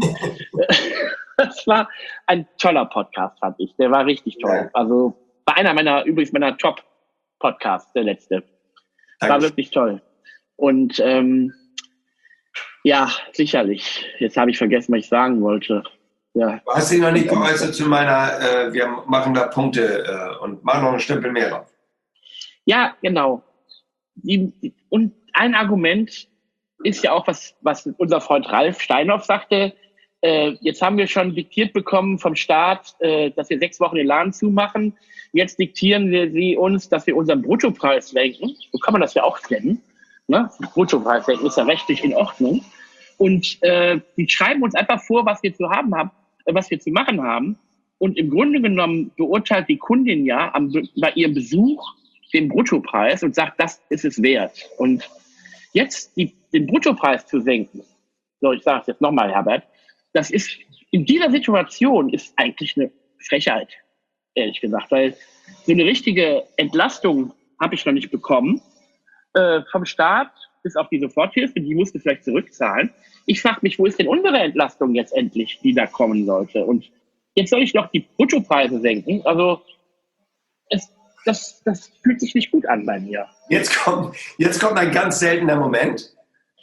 Das war ein toller Podcast, fand ich. Der war richtig toll. Ja. Also war einer meiner, übrigens meiner Top-Podcasts, der letzte. Danke. War wirklich toll. Und ähm, ja, sicherlich. Jetzt habe ich vergessen, was ich sagen wollte. Ja. Du hast dich noch nicht geäußert zu meiner, äh, wir machen da Punkte äh, und machen noch einen Stempel mehr drauf. Ja, genau. Die, und ein Argument ist ja auch, was, was unser Freund Ralf Steinhoff sagte, äh, jetzt haben wir schon diktiert bekommen vom Staat, äh, dass wir sechs Wochen den Laden zumachen. Jetzt diktieren wir sie uns, dass wir unseren Bruttopreis senken. So kann man das ja auch nennen. Ne? Bruttopreis senken ist ja rechtlich in Ordnung. Und äh, die schreiben uns einfach vor, was wir zu haben haben, äh, was wir zu machen haben. Und im Grunde genommen beurteilt die Kundin ja am, bei ihrem Besuch den Bruttopreis und sagt, das ist es wert. Und jetzt die, den Bruttopreis zu senken, so ich sage es jetzt nochmal, Herbert, das ist in dieser Situation ist eigentlich eine Frechheit, ehrlich gesagt, weil so eine richtige Entlastung habe ich noch nicht bekommen äh, vom Staat. bis auf die Soforthilfe, die musst du vielleicht zurückzahlen. Ich frage mich, wo ist denn unsere Entlastung jetzt endlich, die da kommen sollte? Und jetzt soll ich noch die Bruttopreise senken. Also es, das, das fühlt sich nicht gut an bei mir. Jetzt kommt, jetzt kommt ein ganz seltener Moment.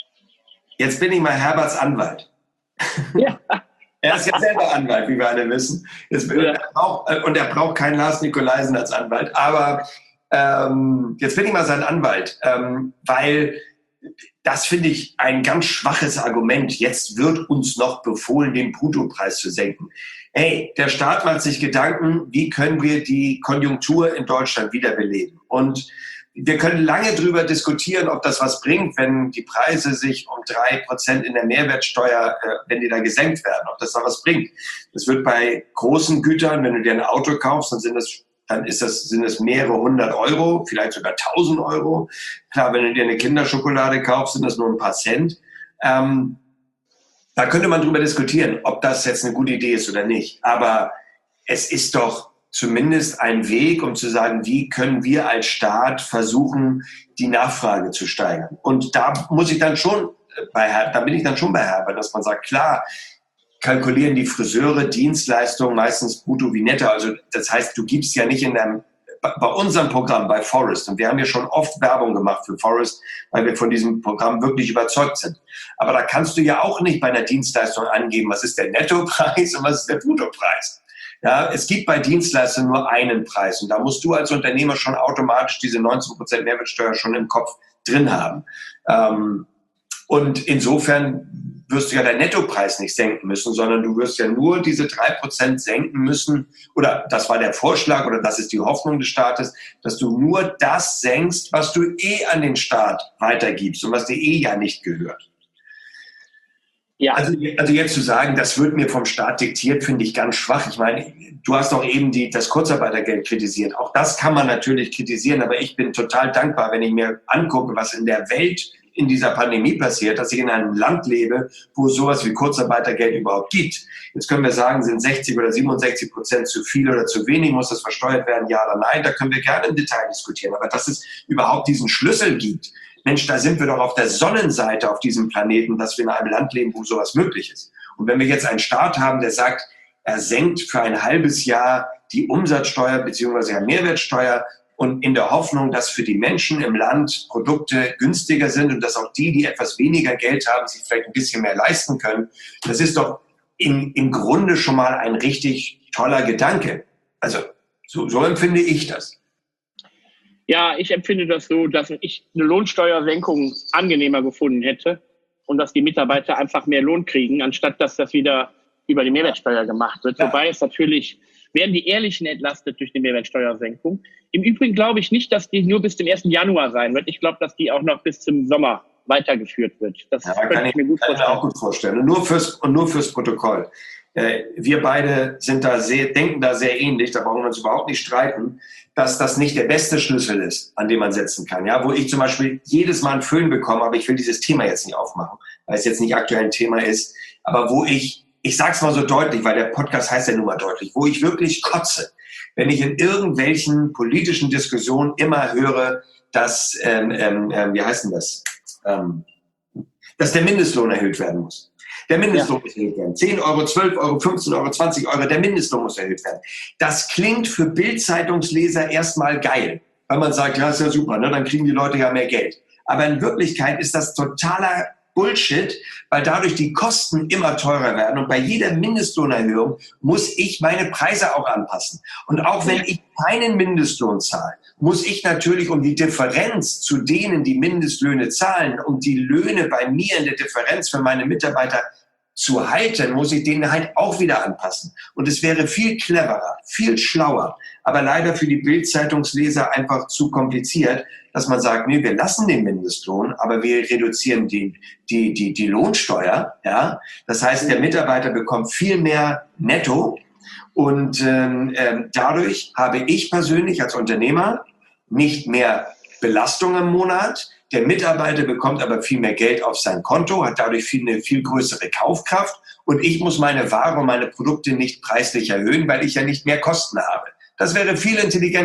Jetzt bin ich mal Herberts Anwalt. Ja. Er ist ja selber Anwalt, wie wir alle wissen. Jetzt, Ja. er braucht, und er braucht keinen Lars Nikolaisen als Anwalt. Aber ähm, jetzt bin ich mal sein Anwalt, ähm, weil das finde ich ein ganz schwaches Argument. Jetzt wird uns noch befohlen, den Bruttopreis zu senken. Hey, der Staat macht sich Gedanken, wie können wir die Konjunktur in Deutschland wiederbeleben? Und wir können lange darüber diskutieren, ob das was bringt, wenn die Preise sich um drei Prozent in der Mehrwertsteuer, äh, wenn die da gesenkt werden, ob das da was bringt. Das wird bei großen Gütern, wenn du dir ein Auto kaufst, dann sind das, dann ist das, sind es mehrere hundert Euro, vielleicht sogar tausend Euro. Klar, wenn du dir eine Kinderschokolade kaufst, sind das nur ein paar Cent. Ähm, da könnte man drüber diskutieren, ob das jetzt eine gute Idee ist oder nicht. Aber es ist doch zumindest ein Weg, um zu sagen, wie können wir als Staat versuchen, die Nachfrage zu steigern. Und da muss ich dann schon bei Her- da bin ich dann schon bei Herbert, dass man sagt, klar, kalkulieren die Friseure Dienstleistungen meistens brutto wie netto. Also das heißt, du gibst ja nicht in deinem, bei unserem Programm, bei Forest, und wir haben ja schon oft Werbung gemacht für Forest, weil wir von diesem Programm wirklich überzeugt sind. Aber da kannst du ja auch nicht bei einer Dienstleistung angeben, was ist der Nettopreis und was ist der Bruttopreis. Ja, es gibt bei Dienstleistungen nur einen Preis und da musst du als Unternehmer schon automatisch diese neunzehn Prozent Mehrwertsteuer schon im Kopf drin haben. Ähm, und insofern wirst du ja deinen Nettopreis nicht senken müssen, sondern du wirst ja nur diese drei Prozent senken müssen, oder das war der Vorschlag oder das ist die Hoffnung des Staates, dass du nur das senkst, was du eh an den Staat weitergibst und was dir eh ja nicht gehört. Ja. Also, also jetzt zu sagen, das wird mir vom Staat diktiert, finde ich ganz schwach. Ich meine, du hast auch eben die, das Kurzarbeitergeld kritisiert. Auch das kann man natürlich kritisieren, aber ich bin total dankbar, wenn ich mir angucke, was in der Welt in dieser Pandemie passiert, dass ich in einem Land lebe, wo es sowas wie Kurzarbeitergeld überhaupt gibt. Jetzt können wir sagen, sind sechzig oder siebenundsechzig Prozent zu viel oder zu wenig, muss das versteuert werden, ja oder nein, da können wir gerne im Detail diskutieren. Aber dass es überhaupt diesen Schlüssel gibt, Mensch, da sind wir doch auf der Sonnenseite auf diesem Planeten, dass wir in einem Land leben, wo sowas möglich ist. Und wenn wir jetzt einen Staat haben, der sagt, er senkt für ein halbes Jahr die Umsatzsteuer bzw. die Mehrwertsteuer und in der Hoffnung, dass für die Menschen im Land Produkte günstiger sind und dass auch die, die etwas weniger Geld haben, sich vielleicht ein bisschen mehr leisten können, das ist doch in, im Grunde schon mal ein richtig toller Gedanke. Also so, so empfinde ich das. Ja, ich empfinde das so, dass ich eine Lohnsteuersenkung angenehmer gefunden hätte und dass die Mitarbeiter einfach mehr Lohn kriegen, anstatt dass das wieder über die Mehrwertsteuer gemacht wird. Ja. Wobei es natürlich, werden die Ehrlichen entlastet durch die Mehrwertsteuersenkung. Im Übrigen glaube ich nicht, dass die nur bis zum ersten Januar sein wird. Ich glaube, dass die auch noch bis zum Sommer weitergeführt wird. Das ja, könnte kann ich mir gut kann vorstellen. Ich mir auch gut vorstellen. Und nur fürs, und nur fürs Protokoll. Äh, wir beide sind da sehr, denken da sehr ähnlich, da brauchen wir uns überhaupt nicht streiten, dass das nicht der beste Schlüssel ist, an dem man setzen kann. Ja, wo ich zum Beispiel jedes Mal einen Föhn bekomme, aber ich will dieses Thema jetzt nicht aufmachen, weil es jetzt nicht aktuell ein Thema ist, aber wo ich, ich sag's mal so deutlich, weil der Podcast heißt ja nun mal deutlich, wo ich wirklich kotze, wenn ich in irgendwelchen politischen Diskussionen immer höre, dass, ähm, ähm, wie heißt denn das, ähm, dass der Mindestlohn erhöht werden muss. Der Mindestlohn ja. muss erhöht werden. zehn Euro, zwölf Euro, fünfzehn Euro, zwanzig Euro, der Mindestlohn muss erhöht werden. Das klingt für Bild-Zeitungsleser erstmal geil, weil man sagt, ja, ist ja super, ne? Dann kriegen die Leute ja mehr Geld. Aber in Wirklichkeit ist das totaler Bullshit, weil dadurch die Kosten immer teurer werden. Und bei jeder Mindestlohnerhöhung muss ich meine Preise auch anpassen. Und auch wenn ich keinen Mindestlohn zahle, muss ich natürlich um die Differenz zu denen, die Mindestlöhne zahlen, um die Löhne bei mir in der Differenz für meine Mitarbeiter zu halten, muss ich denen halt auch wieder anpassen. Und es wäre viel cleverer, viel schlauer, aber leider für die Bild-Zeitungsleser einfach zu kompliziert, dass man sagt, nee, wir lassen den Mindestlohn, aber wir reduzieren die, die, die, die Lohnsteuer. Ja? Das heißt, der Mitarbeiter bekommt viel mehr netto. Und ähm, ähm, dadurch habe ich persönlich als Unternehmer nicht mehr Belastung im Monat. Der Mitarbeiter bekommt aber viel mehr Geld auf sein Konto, hat dadurch viel, eine viel größere Kaufkraft. Und ich muss meine Ware und meine Produkte nicht preislich erhöhen, weil ich ja nicht mehr Kosten habe. Das wäre viel intelligenter.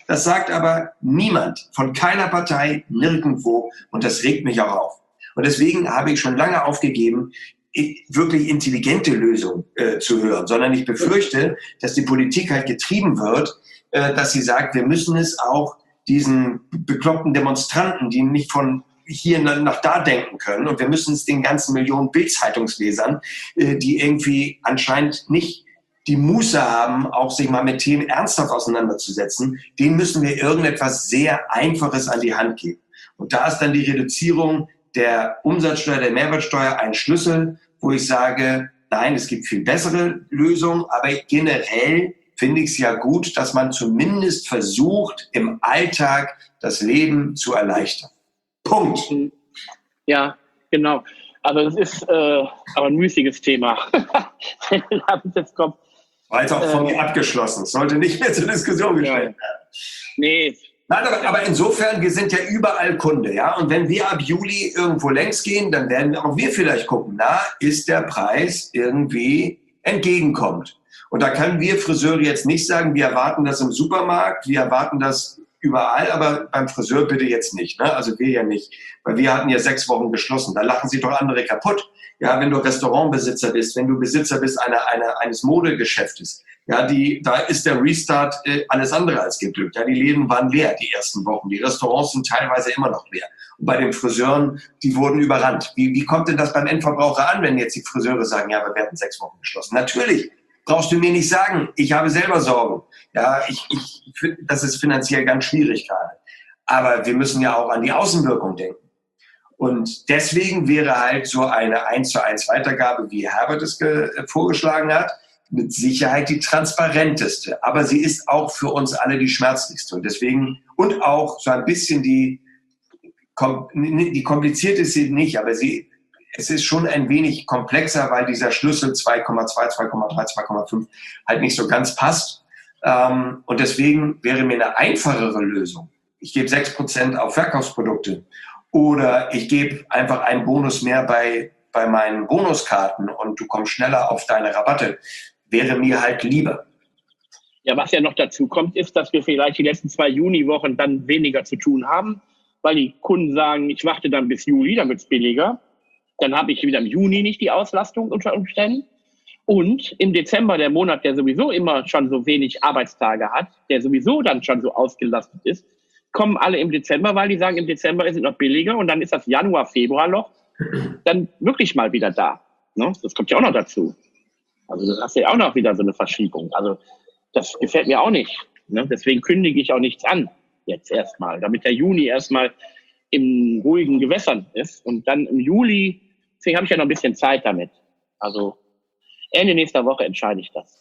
Das sagt aber niemand, von keiner Partei, nirgendwo. Und das regt mich auch auf. Und deswegen habe ich schon lange aufgegeben, wirklich intelligente Lösungen äh, zu hören, sondern ich befürchte, dass die Politik halt getrieben wird, äh, dass sie sagt, wir müssen es auch diesen bekloppten Demonstranten, die nicht von hier nach da denken können, und wir müssen es den ganzen Millionen Bild-Zeitungslesern, äh, die irgendwie anscheinend nicht die Muße haben, auch sich mal mit Themen ernsthaft auseinanderzusetzen, denen müssen wir irgendetwas sehr Einfaches an die Hand geben. Und da ist dann die Reduzierung der Umsatzsteuer, der Mehrwertsteuer ein Schlüssel, wo ich sage, nein, es gibt viel bessere Lösungen, aber generell finde ich es ja gut, dass man zumindest versucht, im Alltag das Leben zu erleichtern. Punkt. Ja, genau. Also das ist äh, aber ein müßiges Thema. jetzt kommt, War jetzt auch von äh, mir abgeschlossen. Es sollte nicht mehr zur Diskussion gestellt werden. Nee. Nein, aber, aber insofern, wir sind ja überall Kunde, ja. Und wenn wir ab Juli irgendwo längs gehen, dann werden auch wir vielleicht gucken, na, ist der Preis irgendwie entgegenkommt. Und da können wir Friseure jetzt nicht sagen, wir erwarten das im Supermarkt, wir erwarten das überall, aber beim Friseur bitte jetzt nicht, ne? Also wir ja nicht, weil wir hatten ja sechs Wochen geschlossen. Da lachen sich doch andere kaputt. Ja, wenn du Restaurantbesitzer bist, wenn du Besitzer bist einer, einer, eines Modegeschäftes, ja, die, da ist der Restart äh, alles andere als geglückt. Ja, die Läden waren leer die ersten Wochen. Die Restaurants sind teilweise immer noch leer. Und bei den Friseuren, die wurden überrannt. Wie, wie kommt denn das beim Endverbraucher an, wenn jetzt die Friseure sagen, ja, wir werden sechs Wochen geschlossen? Natürlich. Brauchst du mir nicht sagen. Ich habe selber Sorgen. Ja, ich, ich finde, das ist finanziell ganz schwierig gerade. Aber wir müssen ja auch an die Außenwirkung denken. Und deswegen wäre halt so eine eins zu eins Weitergabe, wie Herbert es ge- vorgeschlagen hat, mit Sicherheit die transparenteste. Aber sie ist auch für uns alle die schmerzlichste. Und deswegen, und auch so ein bisschen die, kom- die kompliziert ist sie nicht, aber sie, es ist schon ein wenig komplexer, weil dieser Schlüssel zwei Komma zwei, zwei Komma drei, zwei Komma fünf halt nicht so ganz passt. Ähm, und deswegen wäre mir eine einfachere Lösung. Ich gebe sechs Prozent auf Verkaufsprodukte oder ich gebe einfach einen Bonus mehr bei, bei meinen Bonuskarten und du kommst schneller auf deine Rabatte. Wäre mir halt lieber. Ja, was ja noch dazu kommt, ist, dass wir vielleicht die letzten zwei Juniwochen dann weniger zu tun haben, weil die Kunden sagen, ich warte dann bis Juli, dann wird's billiger. Dann habe ich wieder im Juni nicht die Auslastung unter Umständen. Und im Dezember, der Monat, der sowieso immer schon so wenig Arbeitstage hat, der sowieso dann schon so ausgelastet ist, kommen alle im Dezember, weil die sagen, im Dezember ist es noch billiger und dann ist das Januar-Februar-Loch dann wirklich mal wieder da. Ne? Das kommt ja auch noch dazu. Also das hast du ja auch noch wieder so eine Verschiebung. Also das gefällt mir auch nicht. Ne? Deswegen kündige ich auch nichts an jetzt erstmal, damit der Juni erstmal im ruhigen Gewässern ist und dann im Juli, deswegen habe ich ja noch ein bisschen Zeit damit. Also Ende nächster Woche entscheide ich das.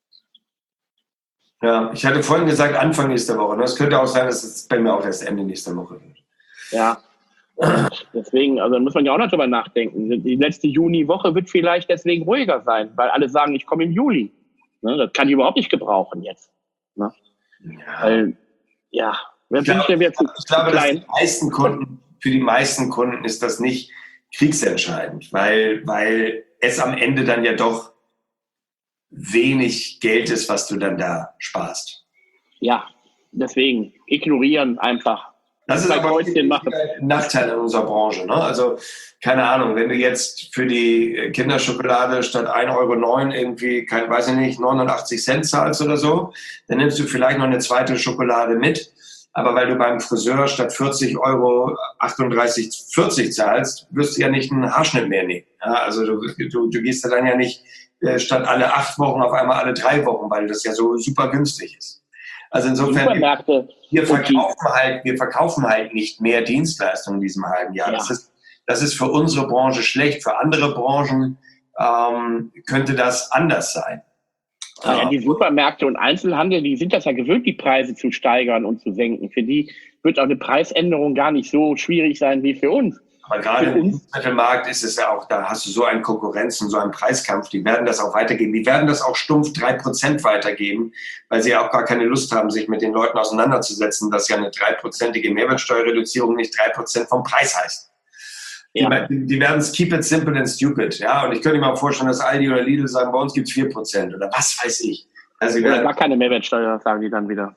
Ja, ich hatte vorhin gesagt Anfang nächster Woche. Es könnte auch sein, dass es bei mir auch erst Ende nächster Woche wird. Ja, und deswegen, also da muss man ja auch noch drüber nachdenken. Die letzte Juniwoche wird vielleicht deswegen ruhiger sein, weil alle sagen, ich komme im Juli. Ne, das kann ich überhaupt nicht gebrauchen jetzt. Ne? Ja. Weil, ja, wer Ich bin ich glaube, denn jetzt zu ich glaube dass klein? die meisten Kunden, für die meisten Kunden ist das nicht kriegsentscheidend, weil, weil es am Ende dann ja doch wenig Geld ist, was du dann da sparst. Ja, deswegen ignorieren einfach. Das ist Bei aber Kreuzchen machen. ein Nachteil in unserer Branche. Ne? Also, keine Ahnung, wenn du jetzt für die Kinderschokolade statt ein Euro neun irgendwie, kein, weiß ich nicht, neunundachtzig Cent zahlst oder so, dann nimmst du vielleicht noch eine zweite Schokolade mit. Aber weil du beim Friseur statt vierzig Euro achtunddreißig vierzig zahlst, wirst du ja nicht einen Haarschnitt mehr nehmen. Ja, also du, du, du gehst da dann ja nicht äh, statt alle acht Wochen auf einmal alle drei Wochen, weil das ja so super günstig ist. Also insofern, Supermärkte. wir verkaufen halt, wir verkaufen halt nicht mehr Dienstleistungen in diesem halben Jahr. Ja. Das ist, das ist für unsere Branche schlecht. Für andere Branchen ähm, könnte das anders sein. Ja, die Supermärkte und Einzelhandel, die sind das ja gewöhnt, die Preise zu steigern und zu senken. Für die wird auch eine Preisänderung gar nicht so schwierig sein wie für uns. Aber gerade im Lebensmittelmarkt ist es ja auch, da hast du so eine Konkurrenz und so einen Preiskampf, die werden das auch weitergeben. Die werden das auch stumpf drei Prozent weitergeben, weil sie auch gar keine Lust haben, sich mit den Leuten auseinanderzusetzen, dass ja eine dreiprozentige Mehrwertsteuerreduzierung nicht drei Prozent vom Preis heißt. Ja. Die, die werden es keep it simple and stupid. Ja? Und ich könnte mir auch vorstellen, dass Aldi oder Lidl sagen, bei uns gibt es vier Prozent oder was weiß ich. Also Oder ja, gar keine Mehrwertsteuer, sagen die dann wieder.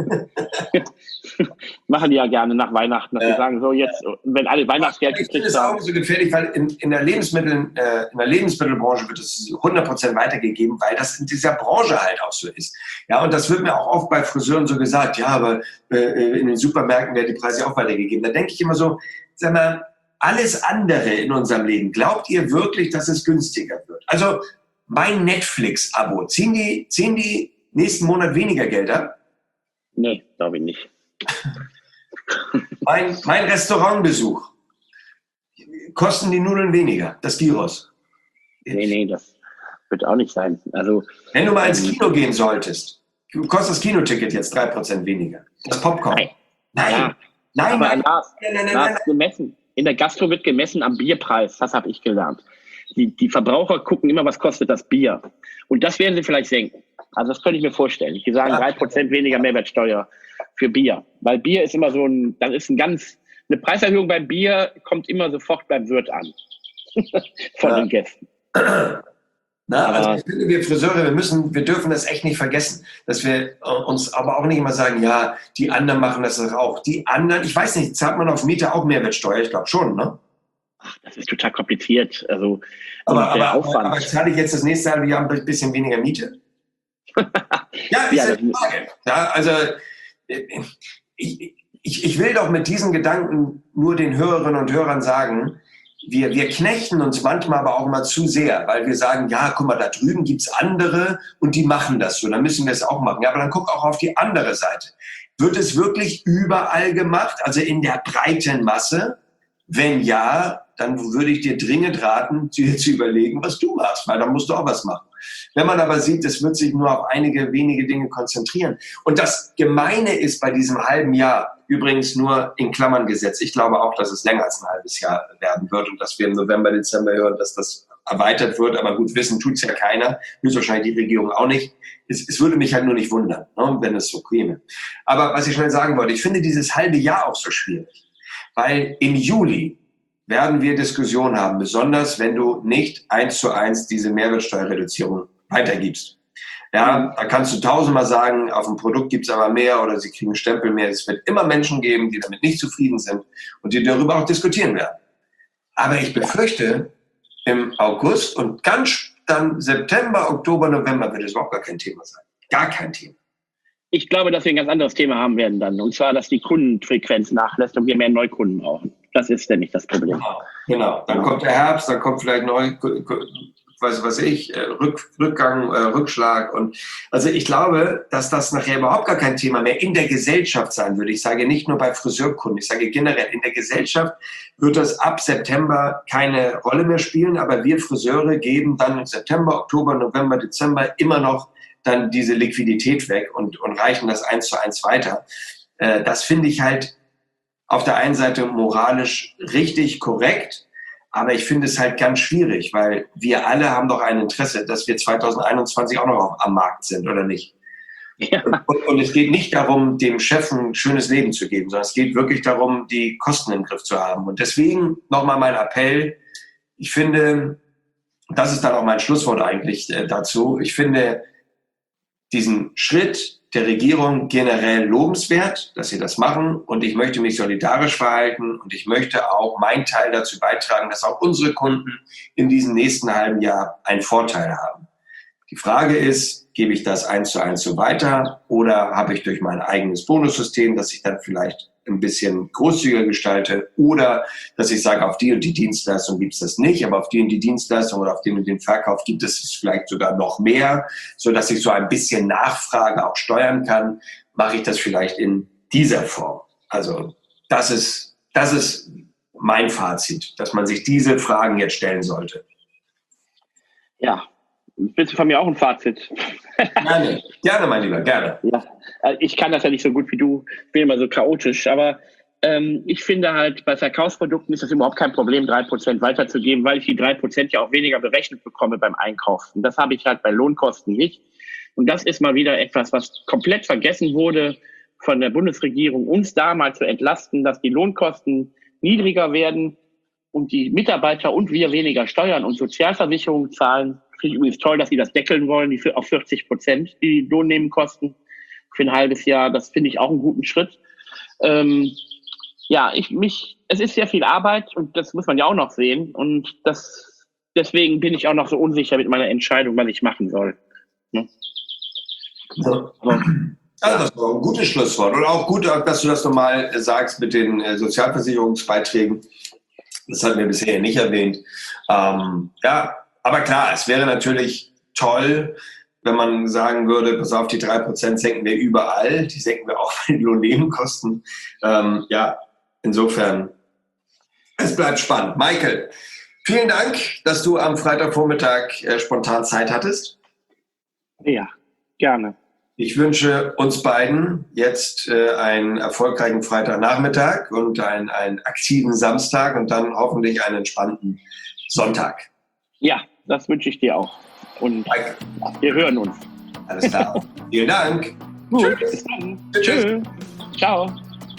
Machen die ja gerne nach Weihnachten, dass Ja. die sagen, so jetzt, wenn alle Weihnachtsgeld ich finde gekriegt es auch haben. nicht so gefährlich, weil in, in, der Lebensmittel, äh, in der Lebensmittelbranche wird es hundert Prozent weitergegeben, weil das in dieser Branche halt auch so ist. Ja, und das wird mir auch oft bei Friseuren so gesagt, ja, aber äh, in den Supermärkten werden die Preise auch weitergegeben. Da denke ich immer so, sag mal, alles andere in unserem Leben, glaubt ihr wirklich, dass es günstiger wird? Also mein Netflix-Abo, ziehen die, ziehen die nächsten Monat weniger Geld ab? Nee, glaube ich nicht. Mein, mein Restaurantbesuch, kosten die Nudeln weniger, das Gyros. Nee, nee, das wird auch nicht sein. Also, Wenn du mal ins ähm, Kino gehen solltest, kostet das Kinoticket jetzt drei Prozent weniger. Das Popcorn. Nein. Nein, Ja, nein, aber nein, Lars, nein, nein, nein, Lars, nein. gemessen. In der Gastro wird gemessen am Bierpreis. Das habe ich gelernt. Die, die Verbraucher gucken immer, was kostet das Bier. Und das werden sie vielleicht senken. Also das könnte ich mir vorstellen. Die sagen Ja. drei Prozent weniger Mehrwertsteuer für Bier. Weil Bier ist immer so ein, das ist ein ganz, eine Preiserhöhung beim Bier kommt immer sofort beim Wirt an. Von Ja. den Gästen. Na, also Aber- ich finde, wir Friseure, wir müssen, wir dürfen das echt nicht vergessen, dass wir äh, uns aber auch nicht immer sagen, ja, die anderen machen das doch auch. Die anderen, ich weiß nicht, zahlt man auf Miete auch Mehrwertsteuer? Ich glaube schon, ne? Das ist total kompliziert. Also Aber, und der aber, Aufwand. aber zahle ich jetzt das nächste halbe Jahr ein bisschen weniger Miete? Ja, ist Ja, ja das die Frage. Ja, also äh, ich, ich, ich will doch mit diesen Gedanken nur den Hörerinnen und Hörern sagen, wir, wir knechten uns manchmal aber auch mal zu sehr, weil wir sagen, ja, guck mal, da drüben gibt's andere und die machen das so, dann müssen wir es auch machen. Ja, aber dann guck auch auf die andere Seite. Wird es wirklich überall gemacht, also in der breiten Masse? Wenn ja, dann würde ich dir dringend raten, dir zu überlegen, was du machst, weil dann musst du auch was machen. Wenn man aber sieht, es wird sich nur auf einige wenige Dinge konzentrieren. Und das Gemeine ist bei diesem halben Jahr, übrigens nur in Klammern gesetzt, ich glaube auch, dass es länger als ein halbes Jahr werden wird und dass wir im November, Dezember hören, dass das erweitert wird. Aber gut, wissen tut's ja keiner, höchstwahrscheinlich die Regierung auch nicht. Es, es würde mich halt nur nicht wundern, ne, wenn es so käme. Aber was ich schnell sagen wollte, ich finde dieses halbe Jahr auch so schwierig. Weil im Juli werden wir Diskussionen haben, besonders wenn du nicht eins zu eins diese Mehrwertsteuerreduzierung weitergibst. Ja, da kannst du tausendmal sagen, auf dem Produkt gibt's aber mehr oder sie kriegen Stempel mehr. Es wird immer Menschen geben, die damit nicht zufrieden sind und die darüber auch diskutieren werden. Aber ich befürchte, im August und ganz dann September, Oktober, November wird es überhaupt gar kein Thema sein. Gar kein Thema. Ich glaube, dass wir ein ganz anderes Thema haben werden dann. Und zwar, dass die Kundenfrequenz nachlässt und wir mehr Neukunden brauchen. Das ist nämlich das Problem. Genau, genau. Dann kommt der Herbst, dann kommt vielleicht neu, weiß was ich, Rück, Rückgang, Rückschlag. Und also ich glaube, dass das nachher überhaupt gar kein Thema mehr in der Gesellschaft sein würde. Ich sage nicht nur bei Friseurkunden, ich sage generell, in der Gesellschaft wird das ab September keine Rolle mehr spielen. Aber wir Friseure geben dann im September, Oktober, November, Dezember immer noch dann diese Liquidität weg und, und reichen das eins zu eins weiter. Äh, das finde ich halt auf der einen Seite moralisch richtig korrekt, aber ich finde es halt ganz schwierig, weil wir alle haben doch ein Interesse, dass wir zwanzig einundzwanzig auch noch auf, am Markt sind, oder nicht? Ja. Und, und es geht nicht darum, dem Chef ein schönes Leben zu geben, sondern es geht wirklich darum, die Kosten im Griff zu haben. Und deswegen nochmal mein Appell, ich finde, das ist dann auch mein Schlusswort eigentlich äh, dazu, ich finde diesen Schritt der Regierung generell lobenswert, dass sie das machen. Und ich möchte mich solidarisch verhalten und ich möchte auch meinen Teil dazu beitragen, dass auch unsere Kunden in diesem nächsten halben Jahr einen Vorteil haben. Die Frage ist, gebe ich das eins zu eins so weiter oder habe ich durch mein eigenes Bonussystem, das ich dann vielleicht ein bisschen großzügiger gestalte oder dass ich sage, auf die und die Dienstleistung gibt es das nicht, aber auf die und die Dienstleistung oder auf den und den Verkauf gibt es es vielleicht sogar noch mehr, so dass ich so ein bisschen Nachfrage auch steuern kann, mache ich das vielleicht in dieser Form. Also das ist, das ist mein Fazit, dass man sich diese Fragen jetzt stellen sollte. Ja, willst du von mir auch ein Fazit? Gerne, gerne, mein Lieber, gerne. Ja, ich kann das ja nicht so gut wie du, ich bin immer so chaotisch, aber ähm, ich finde halt, bei Verkaufsprodukten ist das überhaupt kein Problem, drei Prozent weiterzugeben, weil ich die drei Prozent ja auch weniger berechnet bekomme beim Einkauf. Und das habe ich halt bei Lohnkosten nicht. Und das ist mal wieder etwas, was komplett vergessen wurde von der Bundesregierung, uns da mal zu entlasten, dass die Lohnkosten niedriger werden und die Mitarbeiter und wir weniger Steuern und Sozialversicherungen zahlen Finde ich übrigens toll, dass sie das deckeln wollen, die für, auf vierzig Prozent, die Lohnnebenkosten für ein halbes Jahr. Das finde ich auch einen guten Schritt. Ähm, ja, ich mich, es ist sehr viel Arbeit und das muss man ja auch noch sehen. Und das, deswegen bin ich auch noch so unsicher mit meiner Entscheidung, was ich machen soll. Ne? So. Also das war ein gutes Schlusswort. Und auch gut, dass du das nochmal sagst mit den äh, Sozialversicherungsbeiträgen. Das hatten wir bisher nicht erwähnt. Ähm, ja, aber klar, es wäre natürlich toll, wenn man sagen würde, pass auf, die drei Prozent senken wir überall. Die senken wir auch bei den Lohnnebenkosten. Ähm, ja, insofern, es bleibt spannend. Michael, vielen Dank, dass du am Freitagvormittag äh, spontan Zeit hattest. Ja, gerne. Ich wünsche uns beiden jetzt äh, einen erfolgreichen Freitagnachmittag und einen, einen aktiven Samstag und dann hoffentlich einen entspannten Sonntag. Ja, das wünsche ich dir auch. Und Danke. wir hören uns. Alles klar. Vielen Dank. Gut, Tschüss. bis dann. Tschüss. Tschüss. Ciao.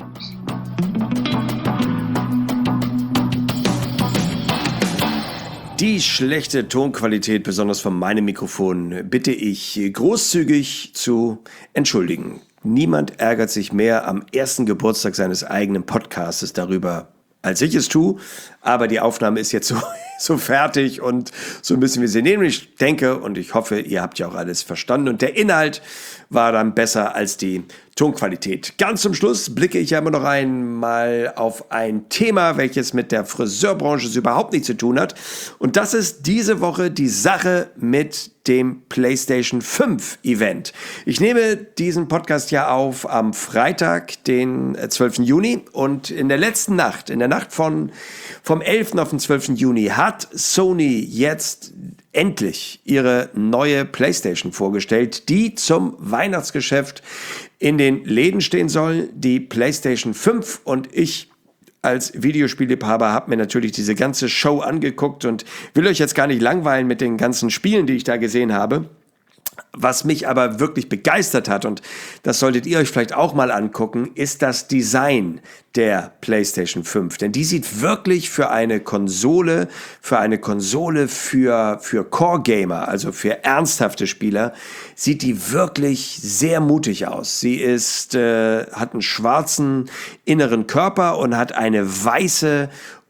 Die schlechte Tonqualität, besonders von meinem Mikrofon, bitte ich großzügig zu entschuldigen. Niemand ärgert sich mehr am ersten Geburtstag seines eigenen Podcastes darüber, als ich es tue. Aber die Aufnahme ist jetzt so, so fertig und so müssen wir sie nehmen. Ich denke und ich hoffe, ihr habt ja auch alles verstanden. Und der Inhalt war dann besser als die Tonqualität. Ganz zum Schluss blicke ich ja immer noch einmal auf ein Thema, welches mit der Friseurbranche überhaupt nichts zu tun hat. Und das ist diese Woche die Sache mit dem PlayStation fünf Event. Ich nehme diesen Podcast ja auf am Freitag, den zwölften Juni. Und in der letzten Nacht, in der Nacht von, vom elften auf den zwölften Juni, hat Sony jetzt endlich ihre neue PlayStation vorgestellt, die zum Weihnachtsgeschäft in den Läden stehen soll, die PlayStation fünf. Und ich als Videospielliebhaber habe mir natürlich diese ganze Show angeguckt und will euch jetzt gar nicht langweilen mit den ganzen Spielen, die ich da gesehen habe. Was mich aber wirklich begeistert hat, und das solltet ihr euch vielleicht auch mal angucken, ist das Design der PlayStation fünf. Denn die sieht wirklich für eine Konsole, für eine Konsole für, für Core-Gamer, also für ernsthafte Spieler, sieht die wirklich sehr mutig aus. Sie ist, äh, hat einen schwarzen inneren Körper und hat eine weiße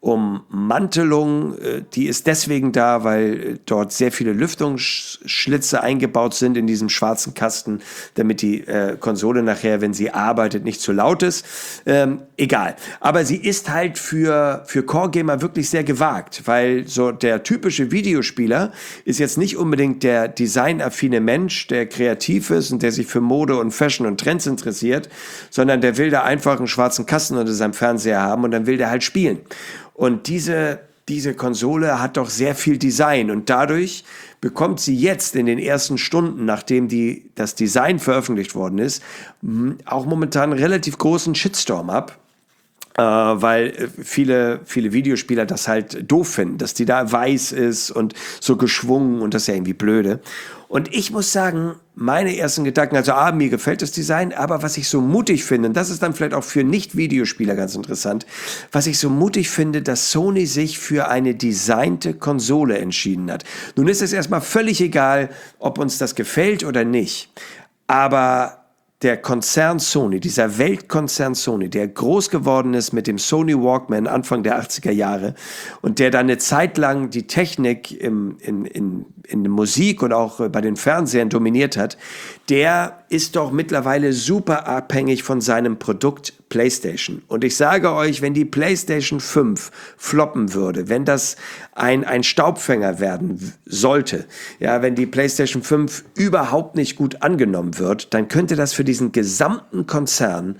Ummantelung, die ist deswegen da, weil dort sehr viele Lüftungsschlitze eingebaut sind in diesem schwarzen Kasten, damit die äh, Konsole nachher, wenn sie arbeitet, nicht zu laut ist. Ähm, egal. Aber sie ist halt für, für Core-Gamer wirklich sehr gewagt, weil so der typische Videospieler ist jetzt nicht unbedingt der designaffine Mensch, der kreativ ist und der sich für Mode und Fashion und Trends interessiert, sondern der will da einfach einen schwarzen Kasten unter seinem Fernseher haben und dann will der halt spielen. Und diese, diese Konsole hat doch sehr viel Design und dadurch bekommt sie jetzt in den ersten Stunden, nachdem die, das Design veröffentlicht worden ist, auch momentan einen relativ großen Shitstorm ab. Äh, weil viele, viele Videospieler das halt doof finden, dass die da weiß ist und so geschwungen und das ist ja irgendwie blöde. Und ich muss sagen, meine ersten Gedanken, also A, mir gefällt das Design, aber was ich so mutig finde, und das ist dann vielleicht auch für Nicht-Videospieler ganz interessant, was ich so mutig finde, dass Sony sich für eine designte Konsole entschieden hat. Nun ist es erstmal völlig egal, ob uns das gefällt oder nicht, aber der Konzern Sony, dieser Weltkonzern Sony, der groß geworden ist mit dem Sony Walkman Anfang der achtziger Jahre und der dann eine Zeit lang die Technik im, in, in, in der Musik und auch bei den Fernsehern dominiert hat, der ist doch mittlerweile super abhängig von seinem Produkt PlayStation. Und ich sage euch, wenn die PlayStation fünf floppen würde, wenn das ein, ein Staubfänger werden sollte, ja, wenn die PlayStation fünf überhaupt nicht gut angenommen wird, dann könnte das für diesen gesamten Konzern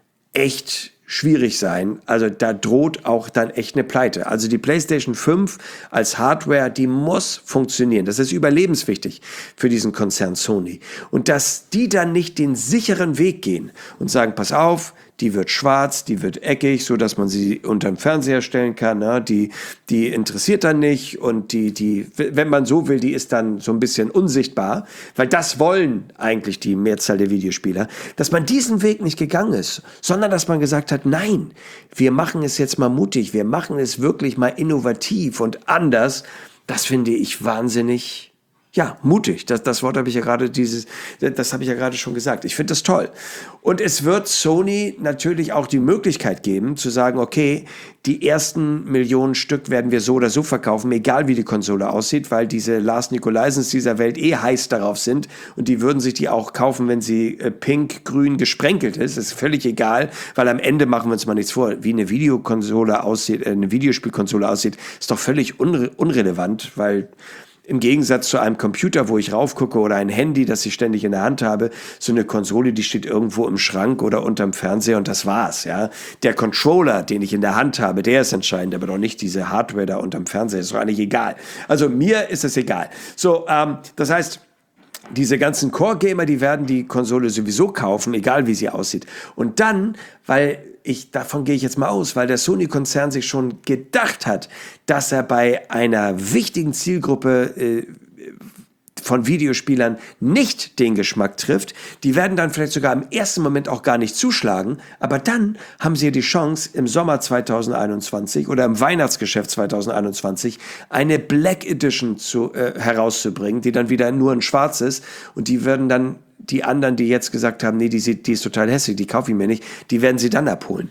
echt schwierig sein. Also da droht auch dann echt eine Pleite. Also die PlayStation fünf als Hardware, die muss funktionieren. Das ist überlebenswichtig für diesen Konzern Sony. Und dass die dann nicht den sicheren Weg gehen und sagen, pass auf, die wird schwarz, die wird eckig, so dass man sie unterm Fernseher stellen kann. Ne? Die, die interessiert dann nicht und die, die, wenn man so will, die ist dann so ein bisschen unsichtbar, weil das wollen eigentlich die Mehrzahl der Videospieler, dass man diesen Weg nicht gegangen ist, sondern dass man gesagt hat, nein, wir machen es jetzt mal mutig, wir machen es wirklich mal innovativ und anders. Das finde ich wahnsinnig, ja, mutig. Das, das Wort habe ich ja gerade dieses, das habe ich ja gerade schon gesagt. Ich finde das toll. Und es wird Sony natürlich auch die Möglichkeit geben, zu sagen, okay, die ersten Millionen Stück werden wir so oder so verkaufen, egal wie die Konsole aussieht, weil diese Lars Nikolaisens dieser Welt eh heiß darauf sind und die würden sich die auch kaufen, wenn sie äh, pink, grün gesprenkelt ist. Das ist völlig egal, weil am Ende machen wir uns mal nichts vor. Wie eine Videokonsole aussieht, äh, eine Videospielkonsole aussieht, ist doch völlig unre- unrelevant, weil im Gegensatz zu einem Computer, wo ich raufgucke, oder ein Handy, das ich ständig in der Hand habe, so eine Konsole, die steht irgendwo im Schrank oder unterm Fernseher und das war's, ja. Der Controller, den ich in der Hand habe, der ist entscheidend, aber doch nicht diese Hardware da unterm Fernseher, ist doch eigentlich egal. Also mir ist es egal. So, ähm, das heißt, diese ganzen Core-Gamer, die werden die Konsole sowieso kaufen, egal wie sie aussieht. Und dann, weil ich, davon gehe ich jetzt mal aus, weil der Sony-Konzern sich schon gedacht hat, dass er bei einer wichtigen Zielgruppe äh, von Videospielern nicht den Geschmack trifft. Die werden dann vielleicht sogar im ersten Moment auch gar nicht zuschlagen, aber dann haben sie die Chance, im Sommer zwanzig einundzwanzig oder im Weihnachtsgeschäft zwanzig einundzwanzig eine Black Edition zu, äh, herauszubringen, die dann wieder nur in schwarz ist und die werden dann die anderen, die jetzt gesagt haben, nee, die, sieht, die ist total hässlich, die kaufe ich mir nicht, die werden sie dann abholen.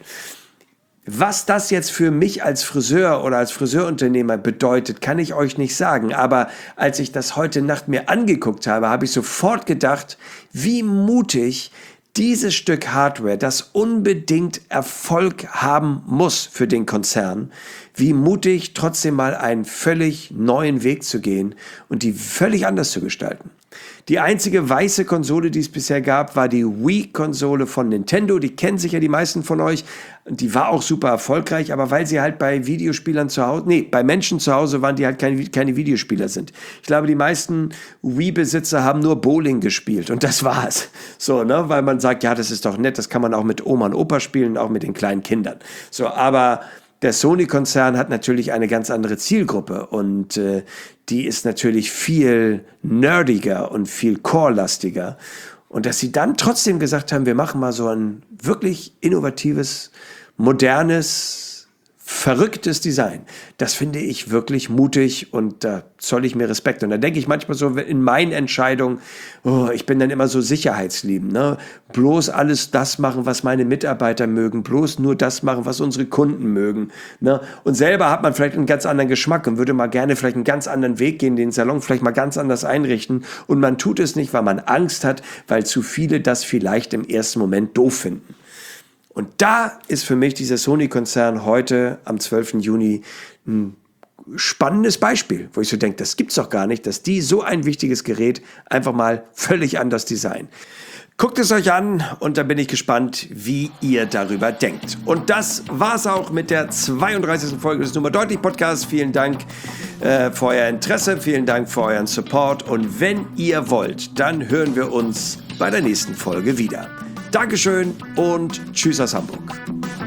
Was das jetzt für mich als Friseur oder als Friseurunternehmer bedeutet, kann ich euch nicht sagen. Aber als ich das heute Nacht mir angeguckt habe, habe ich sofort gedacht, wie mutig dieses Stück Hardware, das unbedingt Erfolg haben muss für den Konzern, wie mutig trotzdem mal einen völlig neuen Weg zu gehen und die völlig anders zu gestalten. Die einzige weiße Konsole, die es bisher gab, war die Wii-Konsole von Nintendo. Die kennen sicher die meisten von euch. Die war auch super erfolgreich, aber weil sie halt bei Videospielern zu Hause, nee, bei Menschen zu Hause waren, die halt keine, keine Videospieler sind. Ich glaube, die meisten Wii-Besitzer haben nur Bowling gespielt und das war's. So, ne, weil man sagt, ja, das ist doch nett, das kann man auch mit Oma und Opa spielen, auch mit den kleinen Kindern. So, aber der Sony-Konzern hat natürlich eine ganz andere Zielgruppe und äh, die ist natürlich viel nerdiger und viel core-lastiger. Und dass sie dann trotzdem gesagt haben, wir machen mal so ein wirklich innovatives, modernes, verrücktes Design. Das finde ich wirklich mutig und da zoll ich mir Respekt. Und da denke ich manchmal so in meinen Entscheidungen, oh, ich bin dann immer so sicherheitsliebend, ne? Bloß alles das machen, was meine Mitarbeiter mögen, bloß nur das machen, was unsere Kunden mögen, ne? Und selber hat man vielleicht einen ganz anderen Geschmack und würde mal gerne vielleicht einen ganz anderen Weg gehen, den Salon vielleicht mal ganz anders einrichten und man tut es nicht, weil man Angst hat, weil zu viele das vielleicht im ersten Moment doof finden. Und da ist für mich dieser Sony-Konzern heute am zwölften Juni ein spannendes Beispiel, wo ich so denke, das gibt's doch gar nicht, dass die so ein wichtiges Gerät einfach mal völlig anders designen. Guckt es euch an und dann bin ich gespannt, wie ihr darüber denkt. Und das war's auch mit der zweiunddreißigsten Folge des Nummer Deutlich Podcasts. Vielen Dank äh, für euer Interesse, vielen Dank für euren Support und wenn ihr wollt, dann hören wir uns bei der nächsten Folge wieder. Dankeschön und tschüss aus Hamburg.